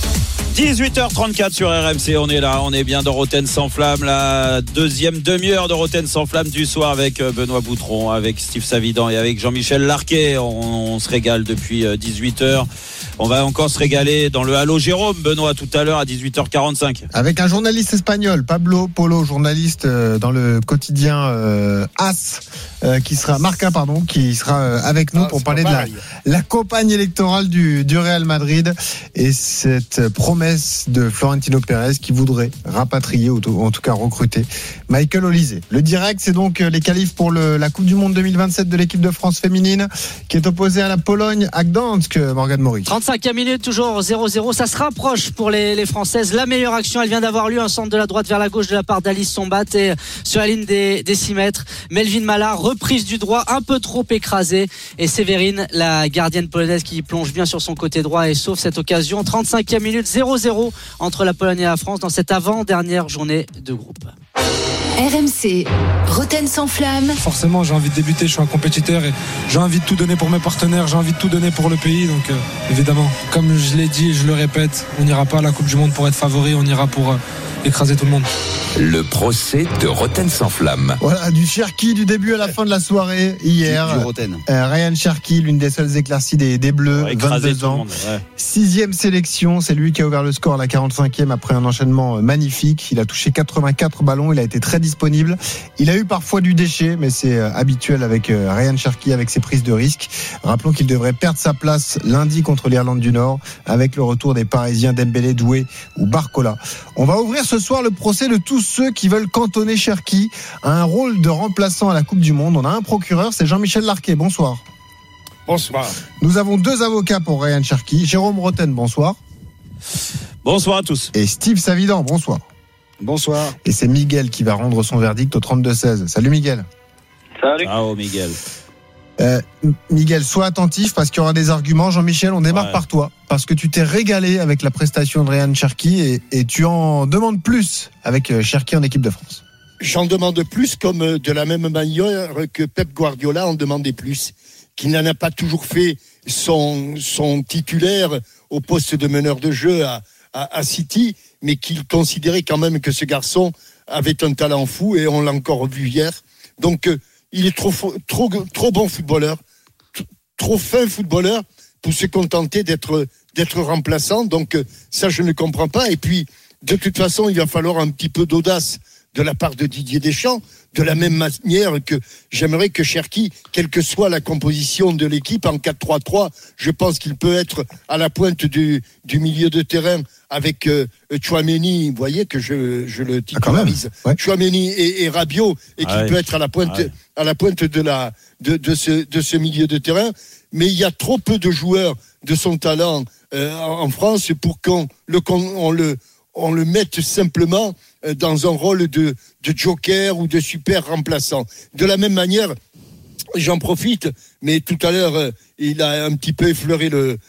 18h34 sur RMC, on est là, on est bien dans Roten sans flamme, la deuxième demi-heure de Roten sans flamme du soir avec Benoît Boutron, avec Steve Savidan et avec Jean-Michel Larquet. On se régale depuis 18h. On va encore se régaler dans le Halo Jérôme, Benoît, tout à l'heure à 18h45. Avec un journaliste espagnol, Pablo Polo, journaliste dans le quotidien AS, qui sera avec nous pour parler de la campagne électorale du Real Madrid et cette promesse de Florentino Pérez qui voudrait rapatrier ou en tout cas recruter Michael Olise. Le direct, c'est donc les qualifs pour la Coupe du Monde 2027 de l'équipe de France féminine qui est opposée à la Pologne à Gdansk, Morgane Maury. 35e minute, toujours 0-0. Ça se rapproche pour les Françaises. La meilleure action, elle vient d'avoir lieu. Un centre de la droite vers la gauche de la part d'Alice Sombat et sur la ligne des 6 mètres. Melvin Mala, reprise du droit, un peu trop écrasée. Et Séverine, la gardienne polonaise qui plonge bien sur son côté droit et sauve cette occasion. 35e minute, 0-0 entre la Pologne et la France dans cette avant-dernière journée de groupe. RMC, Roten sans flamme. Forcément, j'ai envie de débuter, je suis un compétiteur et j'ai envie de tout donner pour mes partenaires, j'ai envie de tout donner pour le pays. Donc évidemment, comme je l'ai dit et je le répète, on n'ira pas à la Coupe du Monde pour être favori, on ira pour écraser tout le monde. Le procès de Roten sans flamme. Voilà, du Cherki du début à la fin de la soirée hier. Du Roten. Ryan Cherki, l'une des seules éclaircies des Bleus, 22 ans. 6e sélection, c'est lui qui a ouvert le score à la 45e après un enchaînement magnifique. Il a touché 84 ballons, il a été très disponible. Il a eu parfois du déchet, mais c'est habituel avec Ryan Cherki, avec ses prises de risque. Rappelons qu'il devrait perdre sa place lundi contre l'Irlande du Nord avec le retour des Parisiens Dembélé, Doué ou Barcola. On va ouvrir ce soir le procès de tous ceux qui veulent cantonner Cherki à un rôle de remplaçant à la Coupe du Monde. On a un procureur, c'est Jean-Michel Larquet. Bonsoir. Bonsoir. Nous avons 2 avocats pour Ryan Cherki. Jérôme Roten, bonsoir. Bonsoir à tous. Et Steve Savidan, bonsoir. Bonsoir. Et c'est Miguel qui va rendre son verdict au 32-16. Salut Miguel. Salut. Ciao Miguel. Miguel, sois attentif parce qu'il y aura des arguments. Jean-Michel, on démarre par toi parce que tu t'es régalé avec la prestation de Ryan Cherki et tu en demandes plus avec Cherki en équipe de France. J'en demande plus, comme de la même manière que Pep Guardiola en demandait plus, qui n'en a pas toujours fait son titulaire au poste de meneur de jeu à City, mais qu'il considérait quand même que ce garçon avait un talent fou et on l'a encore vu hier. Donc il est trop bon footballeur, trop fin footballeur pour se contenter d'être remplaçant. Donc ça, je ne comprends pas. Et puis, de toute façon, il va falloir un petit peu d'audace de la part de Didier Deschamps, de la même manière que j'aimerais que Cherki, quelle que soit la composition de l'équipe en 4-3-3, je pense qu'il peut être à la pointe du milieu de terrain avec Tchouaméni, vous voyez que je le titularise, Tchouaméni et Rabiot, et qu'il peut être à la pointe de ce milieu de terrain. Mais il y a trop peu de joueurs de son talent en France pour qu'on le mette simplement dans un rôle de joker ou de super remplaçant. De la même manière, j'en profite, mais tout à l'heure, il a un petit peu effleuré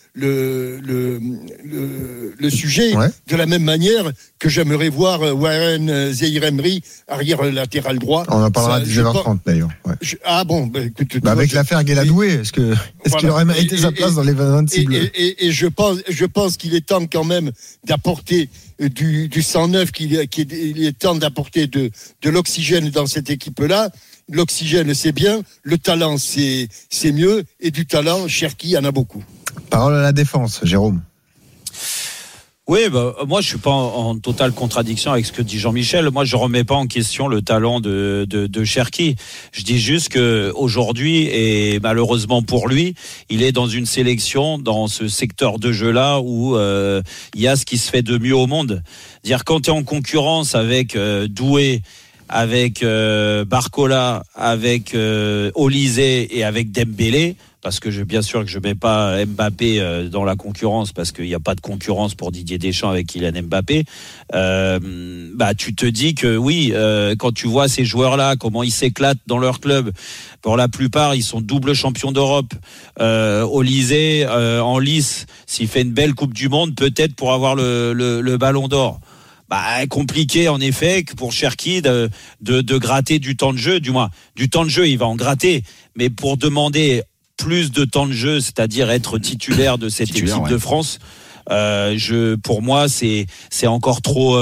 le sujet. Ouais. De la même manière que j'aimerais voir Warren Zaïre-Emery, arrière latéral droit. On en parlera à 19h30 d'ailleurs. Ouais. Écoute, avec l'affaire Guéladoué, est-ce qu'il aurait mérité sa place dans les 26 bleus? Et je pense qu'il est temps quand même d'apporter du 109, qu'il est temps d'apporter de l'oxygène dans cette équipe-là. L'oxygène, c'est bien. Le talent, c'est mieux. Et du talent, Cherki en a beaucoup. Parole à la défense, Jérôme. Oui, moi je suis pas en totale contradiction avec ce que dit Jean-Michel. Moi je remets pas en question le talent de Cherki. Je dis juste que aujourd'hui, et malheureusement pour lui, il est dans une sélection dans ce secteur de jeu là où il y a ce qui se fait de mieux au monde. Dire quand tu es en concurrence avec Doué, avec Barcola, avec Olise et avec Dembélé, parce que bien sûr que je mets pas Mbappé dans la concurrence, parce qu'il n'y a pas de concurrence pour Didier Deschamps avec Kylian Mbappé. Tu te dis que oui, quand tu vois ces joueurs-là, comment ils s'éclatent dans leur club, pour la plupart, ils sont double champions d'Europe. Olise en lice, s'il fait une belle Coupe du Monde, peut-être pour avoir le Ballon d'Or. compliqué en effet que pour Cherki de gratter du temps de jeu, du moins du temps de jeu il va en gratter, mais pour demander plus de temps de jeu, c'est-à-dire être titulaire de cette équipe de France, pour moi c'est encore trop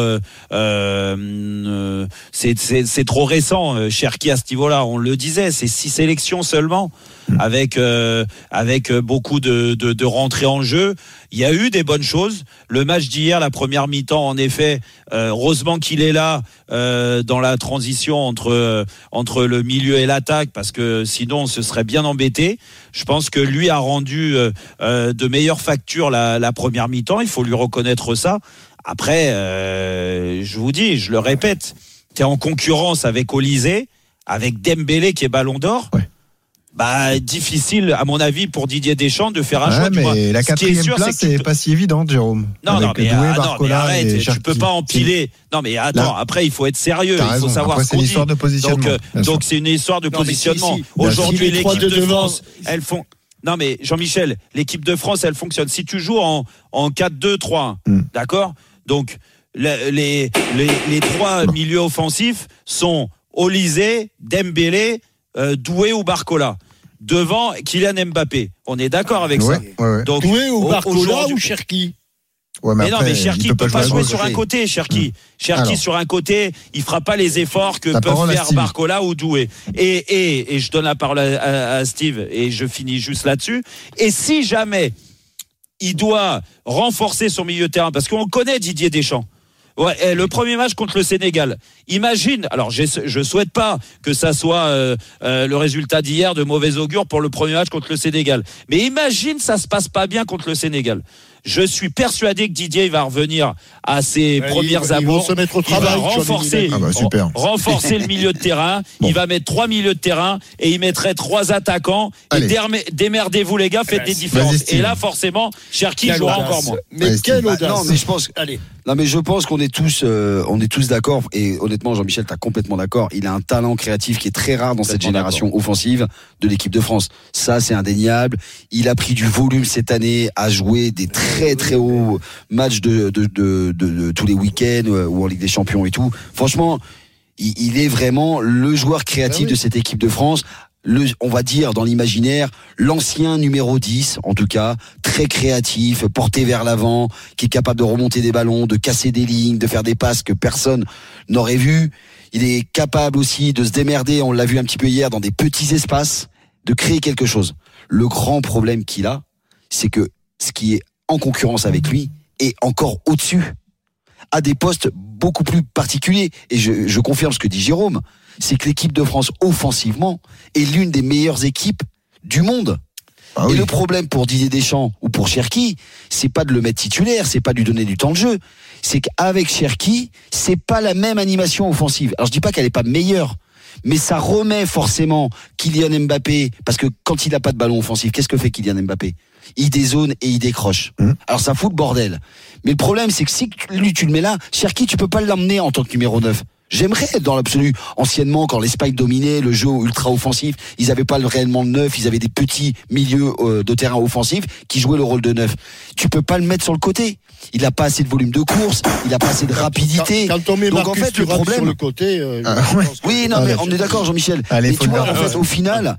c'est trop récent. Cherki à ce niveau-là, on le disait, c'est 6 sélections seulement avec beaucoup de rentrées en jeu. Il y a eu des bonnes choses. Le match d'hier, la première mi-temps, en effet, heureusement qu'il est là dans la transition entre le milieu et l'attaque, parce que sinon on se serait bien embêté. Je pense que lui a rendu de meilleures factures la première mi-temps. Il faut lui reconnaître ça. Après, je vous dis, je le répète, tu es en concurrence avec Olysée, avec Dembélé qui est Ballon d'Or. Ouais. Difficile, à mon avis, pour Didier Deschamps de faire un choix. Mais la 4e place, c'est pas si évident, Jérôme. Non, mais arrête, tu peux pas empiler. Non, mais attends, après, il faut être sérieux. Il faut savoir ce qu'on dit. C'est une histoire de positionnement. Donc, c'est une histoire de positionnement. Aujourd'hui, l'équipe de France, elles font. Non, mais Jean-Michel, l'équipe de France, elle fonctionne. Si tu joues en 4-2-3-1, d'accord? Donc, les 3 milieux offensifs sont Olysée, Dembélé, Doué ou Barcola. Devant Kylian Mbappé. On est d'accord avec ça. Ouais. Donc, Doué ou Barcola ou Cherki? Mais non, mais Cherki ne peut pas jouer sur un côté. Cherki sur un côté, il fera pas les efforts que peuvent faire Barcola ou Doué. Et je donne la parole à Steve et je finis juste là-dessus. Et si jamais il doit renforcer son milieu de terrain, parce qu'on connaît Didier Deschamps. Ouais, le premier match contre le Sénégal. Imagine, alors je souhaite pas que ça soit le résultat d'hier de mauvais augure pour le premier match contre le Sénégal. Mais imagine ça se passe pas bien contre le Sénégal. Je suis persuadé que Didier va revenir à ses premières amours. Il va renforcer le milieu de terrain. Bon. Il va mettre 3 milieux de terrain et il mettrait 3 attaquants. Allez. Et démerdez-vous les gars, faites des différences. Et là forcément, Cherki jouera encore moins. Mais quelle audace. Non, mais je pense. Allez. Non, mais je pense qu'on est tous d'accord. Et honnêtement, Jean-Michel, t'as complètement d'accord. Il a un talent créatif qui est très rare dans cette génération offensive de l'équipe de France. Ça, c'est indéniable. Il a pris du volume cette année, à jouer des très très hauts matchs de tous les week-ends ou en Ligue des Champions et tout. Franchement, il est vraiment le joueur créatif de cette équipe de France. On va dire dans l'imaginaire, l'ancien numéro 10, en tout cas, très créatif, porté vers l'avant, qui est capable de remonter des ballons, de casser des lignes, de faire des passes que personne n'aurait vues. Il est capable aussi de se démerder, on l'a vu un petit peu hier, dans des petits espaces, de créer quelque chose. Le grand problème qu'il a, c'est que ce qui est en concurrence avec lui est encore au-dessus, à des postes beaucoup plus particuliers. Et je confirme ce que dit Jérôme, c'est que l'équipe de France offensivement est l'une des meilleures équipes du monde. Ah oui. Et le problème pour Didier Deschamps ou pour Cherki, c'est pas de le mettre titulaire, c'est pas de lui donner du temps de jeu, c'est qu'avec Cherki, c'est pas la même animation offensive. Alors je dis pas qu'elle est pas meilleure, mais ça remet forcément Kylian Mbappé, parce que quand il a pas de ballon offensif, qu'est-ce que fait Kylian Mbappé? Il dézone et il décroche. Alors ça fout le bordel. Mais le problème, c'est que si lui tu le mets là, Cherki, tu peux pas l'emmener en tant que numéro 9. J'aimerais être dans l'absolu. Anciennement, quand l'Espagne dominait le jeu ultra offensif, ils n'avaient pas réellement de neuf, ils avaient des petits milieux de terrain offensifs qui jouaient le rôle de neuf. Tu peux pas le mettre sur le côté. Il n'a pas assez de volume de course, il n'a pas assez de rapidité. Quand on met donc Marcus, en fait, le problème sur le côté. Oui, non, mais on est d'accord, Jean-Michel. Allez, mais tu vois, en fait, au final,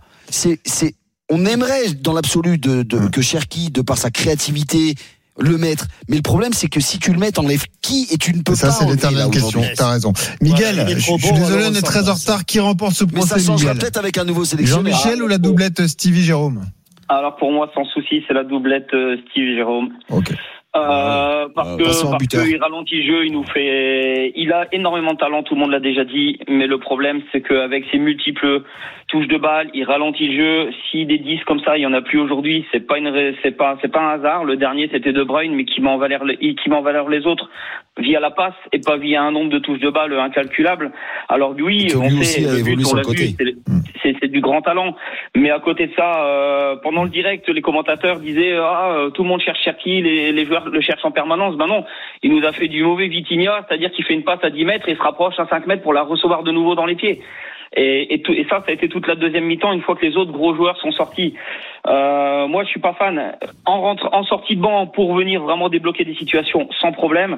on aimerait dans l'absolu que Cherki, de par sa créativité, le mettre. Mais le problème, c'est que si tu le mets, t'enlèves qui et tu ne peux ça, pas. Ça, c'est l'éternelle question. T'as raison. Miguel, je suis désolé, on est très en retard. Qui remporte ce procès? Mais ça changera peut-être avec un nouveau sélectionneur. Jean-Michel ou la doublette Stevie-Jérôme? Alors, pour moi, sans souci, c'est la doublette Stevie-Jérôme. Ok. Parce que il ralentit le jeu, il a énormément de talent, tout le monde l'a déjà dit, mais le problème c'est qu'avec ses multiples touches de balle, il ralentit le jeu. Si des 10 comme ça, il y en a plus aujourd'hui, c'est pas un hasard. Le dernier c'était De Bruyne, mais qui met en valeur les autres via la passe et pas via un nombre de touches de balle incalculable. Alors lui, on sait, le but, on l'a vu, c'est du grand talent. Mais à côté de ça, pendant le direct, les commentateurs disaient tout le monde cherche Cherki, les joueurs le cherchent en permanence. Ben non, il nous a fait du mauvais Vitinha, c'est-à-dire qu'il fait une passe à 10 mètres et se rapproche à 5 mètres pour la recevoir de nouveau dans les pieds. Et ça a été toute la deuxième mi-temps une fois que les autres gros joueurs sont sortis. Moi, je suis pas fan. En sortie de banc pour venir vraiment débloquer des situations sans problème.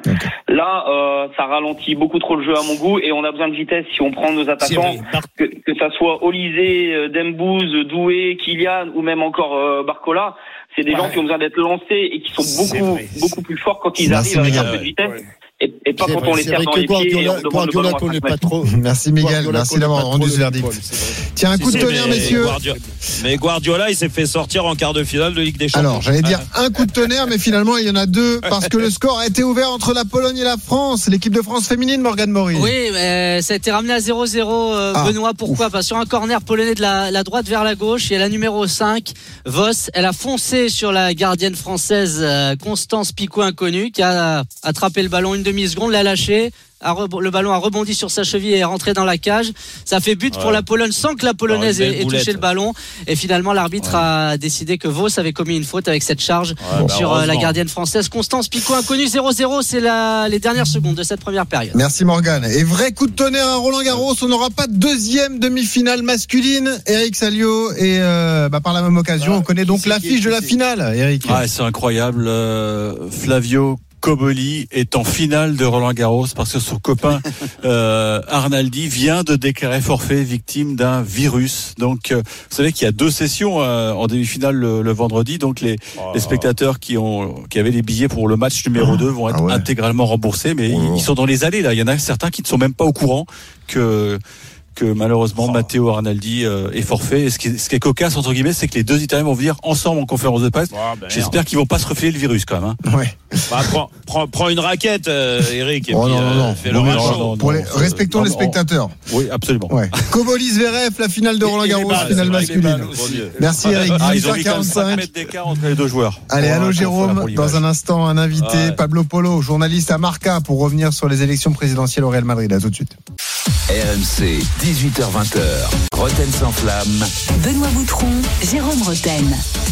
Là, ça ralentit beaucoup trop le jeu à mon goût et on a besoin de vitesse si on prend nos attaquants, que ça soit Olysée, Dembouz, Doué, Kylian ou même encore Barcola. C'est des gens qui ont besoin d'être lancés et qui sont beaucoup plus forts quand ils arrivent avec un peu de vitesse. Et pas quand on les terre dans les pieds et on demande le ballon à pas trop. Merci Miguel, merci d'avoir rendu ce verdict. Tiens, un coup de tonnerre, messieurs. Mais Guardiola, il s'est fait sortir en quart de finale de Ligue des Champions. Alors, j'allais dire un coup de tonnerre, mais finalement, il y en a deux, parce que le score a été ouvert entre la Pologne et la France. L'équipe de France féminine, Morgane Maury. Oui, ça a été ramené à 0-0, Benoît. Pourquoi ? Parce que sur un corner polonais de la droite vers la gauche, il y a la numéro 5, Voss. Elle a foncé sur la gardienne française Constance Picot inconnue, qui a attrapé le ballon une demi-seconde, l'a lâché. Le ballon a rebondi sur sa cheville et est rentré dans la cage. Ça fait but pour la Pologne sans que la Polonaise ait touché le ballon. Et finalement, l'arbitre a décidé que Voss avait commis une faute avec cette charge sur la gardienne française. Constance Picot inconnue, 0-0. C'est les dernières secondes de cette première période. Merci Morgane. Et vrai coup de tonnerre à Roland-Garros. On n'aura pas de deuxième demi-finale masculine. Eric Salio. Et par la même occasion, on connaît donc l'affiche de la finale. Eric. C'est incroyable. Flavio Cobolli est en finale de Roland-Garros parce que son copain Arnaldi vient de déclarer forfait, victime d'un virus. Donc vous savez qu'il y a 2 sessions en demi-finale le vendredi. Donc les spectateurs qui avaient les billets pour le match numéro 2 vont être intégralement remboursés. Mais ils sont dans les allées là. Il y en a certains qui ne sont même pas au courant que malheureusement Matteo Arnaldi est forfait. Et ce qui est cocasse entre guillemets, c'est que les 2 Italiens vont venir ensemble en conférence de presse. J'espère qu'ils vont pas se refiler le virus quand même. Prends une raquette, Eric, et puis fais le respectons les spectateurs. Oui, absolument. Cobolli Zverev, la finale de Roland-Garros, finale masculine. Merci Eric. Ils ont mis 5 mètres d'écart entre les 2 joueurs. Allez, allô Jérôme. Dans un instant, un invité, Pablo Polo, journaliste à Marca, pour revenir sur les élections présidentielles au Real Madrid. À tout de suite. RMC, 18h-20h, Roten sans flamme. Benoît Boutron, Jérôme Roten.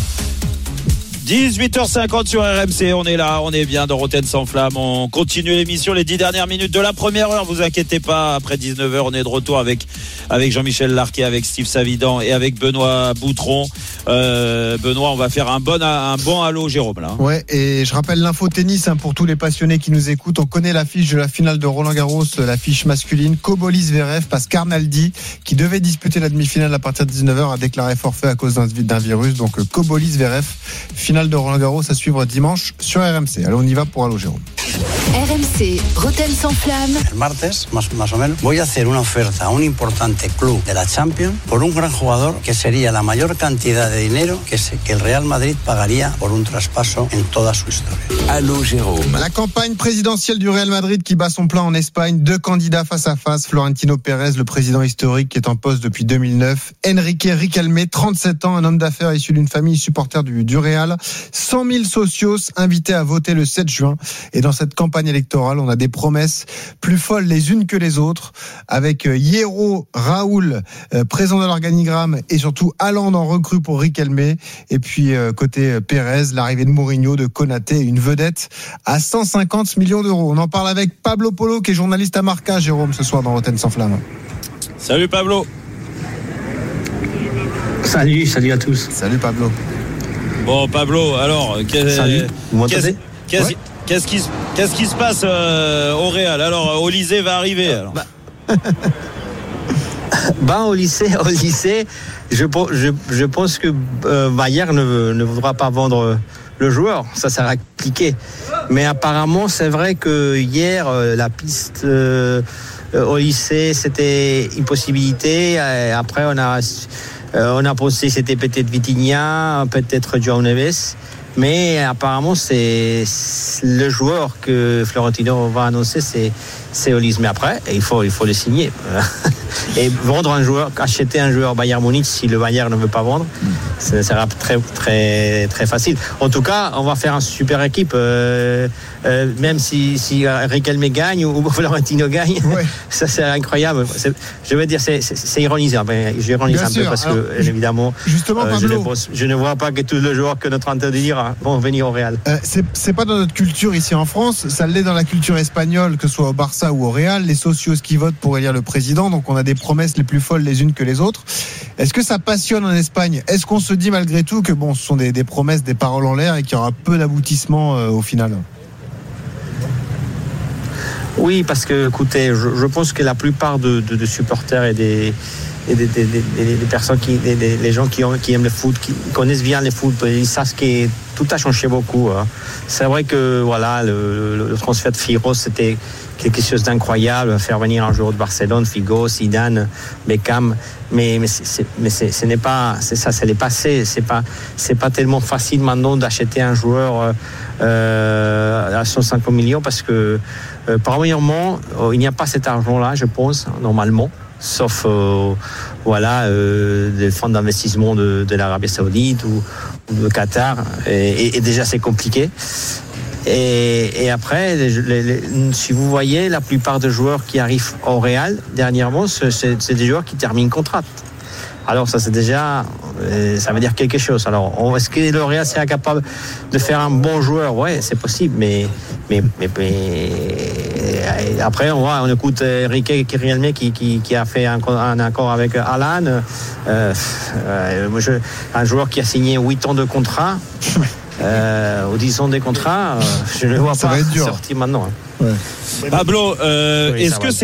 18h50 sur RMC, on est là, on est bien dans Roten sans flamme. On continue l'émission, les 10 dernières minutes de la première heure. Vous inquiétez pas, après 19h, on est de retour avec Jean-Michel Larquet, avec Steve Savidan et avec Benoît Boutron. Benoît, on va faire un bon halo, Jérôme, là. Ouais, et je rappelle l'info tennis pour tous les passionnés qui nous écoutent. On connaît l'affiche de la finale de Roland-Garros, l'affiche masculine. Cobolli Zverev, parce qu'Arnaldi, qui devait disputer la demi-finale à partir de 19h, a déclaré forfait à cause d'un virus. Donc Cobolli Zverev, finale de Roland-Garros à suivre dimanche sur RMC. Allez, on y va pour Allo Jérôme. RMC, Roten sans flamme. El martes, más o menos, voy a hacer una oferta a un importante club de la Champions por un gran jugador que sería la mayor cantidad de dinero que el Real Madrid pagaría por un traspaso en toda su historia. Allo Jérôme. La campagne présidentielle du Real Madrid qui bat son plein en Espagne. 2 candidats face à face. Florentino Pérez, le président historique qui est en poste depuis 2009. Enrique Riquelme, 37 ans, un homme d'affaires issu d'une famille supporter du Real. 100 000 socios invités à voter le 7 juin. Et dans cette campagne électorale, on a des promesses plus folles les unes que les autres, avec Hierro, Raoul, présent dans l'organigramme, et surtout Haaland en recrue pour Riquelme. Et puis côté Pérez, l'arrivée de Mourinho, de Konaté, une vedette à 150 millions d'euros. On en parle avec Pablo Polo, qui est journaliste à Marca, Jérôme, ce soir dans Roten sans flamme. Salut Pablo. Salut à tous. Salut Pablo. Bon Pablo, alors salut. Vous m'entendez? Qu'est-ce qui se passe au Real? Alors Olysée va arriver. Alors. Au lycée, je pense que Bayern ne voudra pas vendre le joueur. Ça sera cliqué. Mais apparemment, c'est vrai que hier, la piste au lycée, c'était une possibilité. Et après, on a pensé que c'était peut-être Vitinha, peut-être João Neves. Mais apparemment, c'est le joueur que Florentino va annoncer, c'est Olise. Mais après, il faut le signer. Et vendre un joueur, acheter un joueur Bayern Munich, si le Bayern ne veut pas vendre, ça sera très, très, très facile. En tout cas, on va faire une super équipe. Même si Riquelme gagne ou Florentino gagne, ça c'est incroyable. Je veux dire, c'est ironisé. J'ironise un peu parce que, évidemment, justement, je ne vois pas que tous les joueurs que notre train de dire vont venir au Real. C'est pas dans notre culture ici en France, ça l'est dans la culture espagnole, que ce soit au Barça Barça ou au Real. Les socios qui votent pour élire le président. Donc on a des promesses les plus folles les unes que les autres. Est-ce que ça passionne en Espagne? Est-ce qu'on se dit malgré tout que bon, ce sont des promesses, des paroles en l'air et qu'il y aura peu d'aboutissement au final? Oui, parce que, écoutez, je pense que la plupart de supporters et des personnes les gens qui aiment le foot, qui connaissent bien le foot, ils savent que tout a changé beaucoup. Hein. C'est vrai que voilà, le transfert de Figo, c'était quelque chose d'incroyable, faire venir un joueur de Barcelone, Figo, Zidane, Beckham, mais ce n'est pas, c'est ça, c'est les passés. C'est pas tellement facile maintenant d'acheter un joueur à 150 millions parce que premièrement, il n'y a pas cet argent-là, je pense, normalement. Sauf des fonds d'investissement de l'Arabie Saoudite ou de Qatar, et déjà c'est compliqué. Et après, si vous voyez, la plupart des joueurs qui arrivent au Real dernièrement, c'est des joueurs qui terminent contrat. Alors ça c'est déjà, ça veut dire quelque chose. Alors est-ce que le Real sera capable de faire un bon joueur? Ouais, c'est possible, mais après on écoute Enrique qui a fait un accord avec Alan, un joueur qui a signé 8 ans de contrat. Ou 10 ans de contrat, je ne le vois pas sortir maintenant. Ouais. Pablo, est-ce que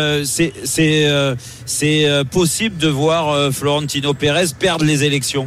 c'est possible de voir Florentino Pérez perdre les élections?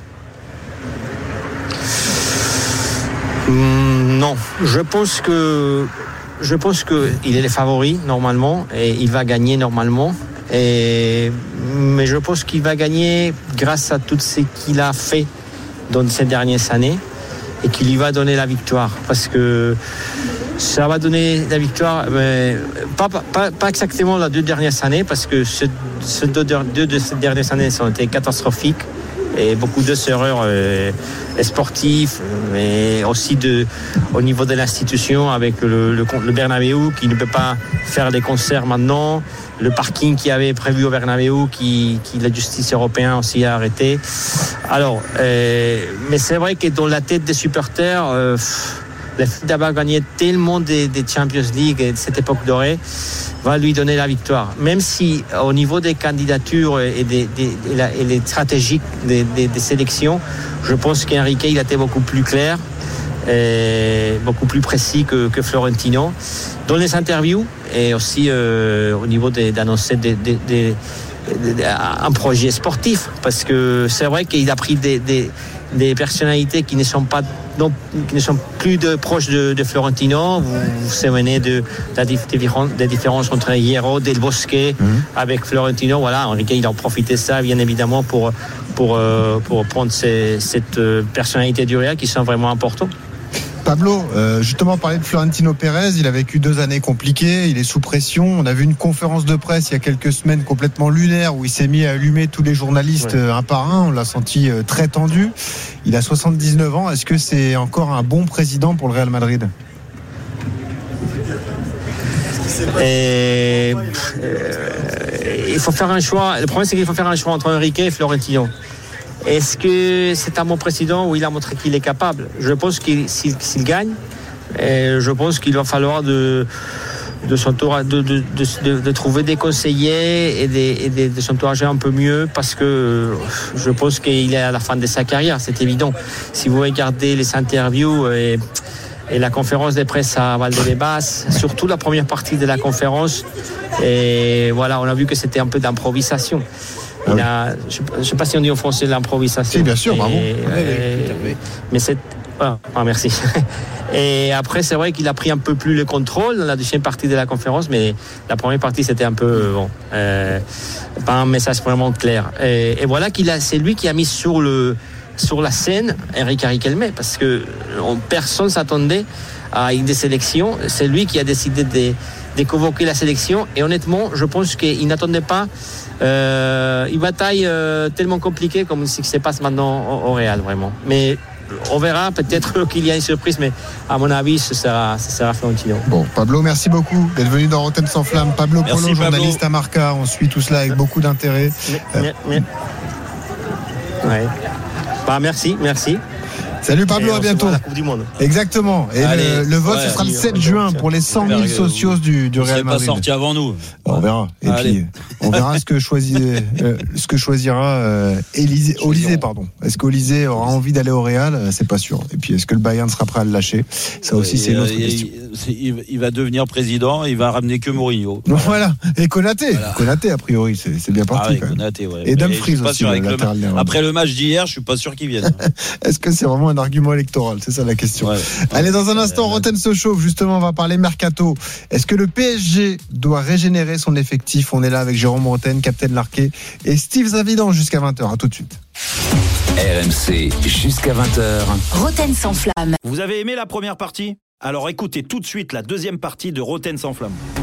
Non, je pense que il est le favori normalement et il va gagner normalement. Mais je pense qu'il va gagner grâce à tout ce qu'il a fait dans ces dernières années et qu'il lui va donner la victoire, parce que ça va donner la victoire, mais pas exactement les 2 dernières années, parce que ces deux de ces dernières années ont été catastrophiques et beaucoup d'erreurs sportives, mais aussi au niveau de l'institution avec le Bernabéu qui ne peut pas faire des concerts maintenant, le parking qui avait prévu au Bernabéu qui la justice européenne aussi a arrêté. Alors, mais c'est vrai que dans la tête des supporters, le fait d'avoir gagné tellement des Champions League et de cette époque dorée va lui donner la victoire. Même si au niveau des candidatures et les stratégies des sélections, je pense qu'Enrique il a été beaucoup plus clair et beaucoup plus précis que Florentino dans les interviews et aussi au niveau d'annoncer un projet sportif, parce que c'est vrai qu'il a pris des personnalités qui ne sont plus proches de Florentino. Vous vous souvenez des différences entre Hierro, Del Bosque avec Florentino. Voilà, Enrique il a profité de ça bien évidemment pour prendre cette personnalité du Real qui sont vraiment importantes. Pablo, justement parler de Florentino Pérez, il a vécu 2 années compliquées, il est sous pression. On a vu une conférence de presse il y a quelques semaines complètement lunaire où il s'est mis à allumer tous les journalistes un par un. On l'a senti très tendu. Il a 79 ans. Est-ce que c'est encore un bon président pour le Real Madrid? Il faut faire un choix. Le problème c'est qu'il faut faire un choix entre Enrique et Florentino. Est-ce que c'est un bon président où il a montré qu'il est capable? Je pense qu'il s'il gagne, je pense qu'il va falloir de trouver des conseillers et de s'entourer un peu mieux, parce que je pense qu'il est à la fin de sa carrière, c'est évident. Si vous regardez les interviews et la conférence de presse à Valdebebas, surtout la première partie de la conférence, et voilà, on a vu que c'était un peu d'improvisation. Je ne sais pas si on dit en français l'improvisation. Si, bien sûr, bravo. Mais c'est... merci. Et après, c'est vrai qu'il a pris un peu plus le contrôle dans la deuxième partie de la conférence, mais la première partie, c'était un peu... pas un message vraiment clair. Et voilà c'est lui qui a mis sur la scène Enrique Riquelme, parce que personne ne s'attendait à une des sélections. C'est lui qui a décidé de convoquer la sélection, et honnêtement, je pense qu'il n'attendait pas une bataille tellement compliquée comme ce qui se passe maintenant au Real, vraiment. Mais on verra, peut-être qu'il y a une surprise, mais à mon avis, ce sera Florentino. Bon, Pablo, merci beaucoup d'être venu dans Rotten sans flamme. Pablo Polo, journaliste à Marca. On suit tout cela avec beaucoup d'intérêt. Merci. Salut Pablo, à bientôt. La Coupe du Monde. Exactement. Et Allez, le vote, ce sera le 7 juin pour les 100 000 socios du Real Madrid. C'est pas sorti avant nous. On verra. Et puis, on verra ce que choisira Olysée, pardon. Est-ce qu'Olysée aura envie d'aller au Real? C'est pas sûr. Et puis, est-ce que le Bayern sera prêt à le lâcher? Ça aussi, c'est une autre question. Il va devenir président, il va ramener que Mourinho. Voilà. Et Konaté. Voilà. Konaté, a priori, c'est bien parti. Quand même. Konaté, ouais. Et Dumfries aussi. Après le match d'hier, je suis pas sûr qu'il vienne. Est-ce que c'est vraiment un argument électoral? C'est ça la question. Ouais. Allez, dans un instant, Roten se chauffe. Justement, on va parler mercato. Est-ce que le PSG doit régénérer son effectif? On est là avec Jérôme Roten, Captain Larquet et Steve Zavidan jusqu'à 20h. À tout de suite. RMC jusqu'à 20h. Roten sans flamme. Vous avez aimé la première partie? Alors écoutez tout de suite la deuxième partie de Roten sans flamme.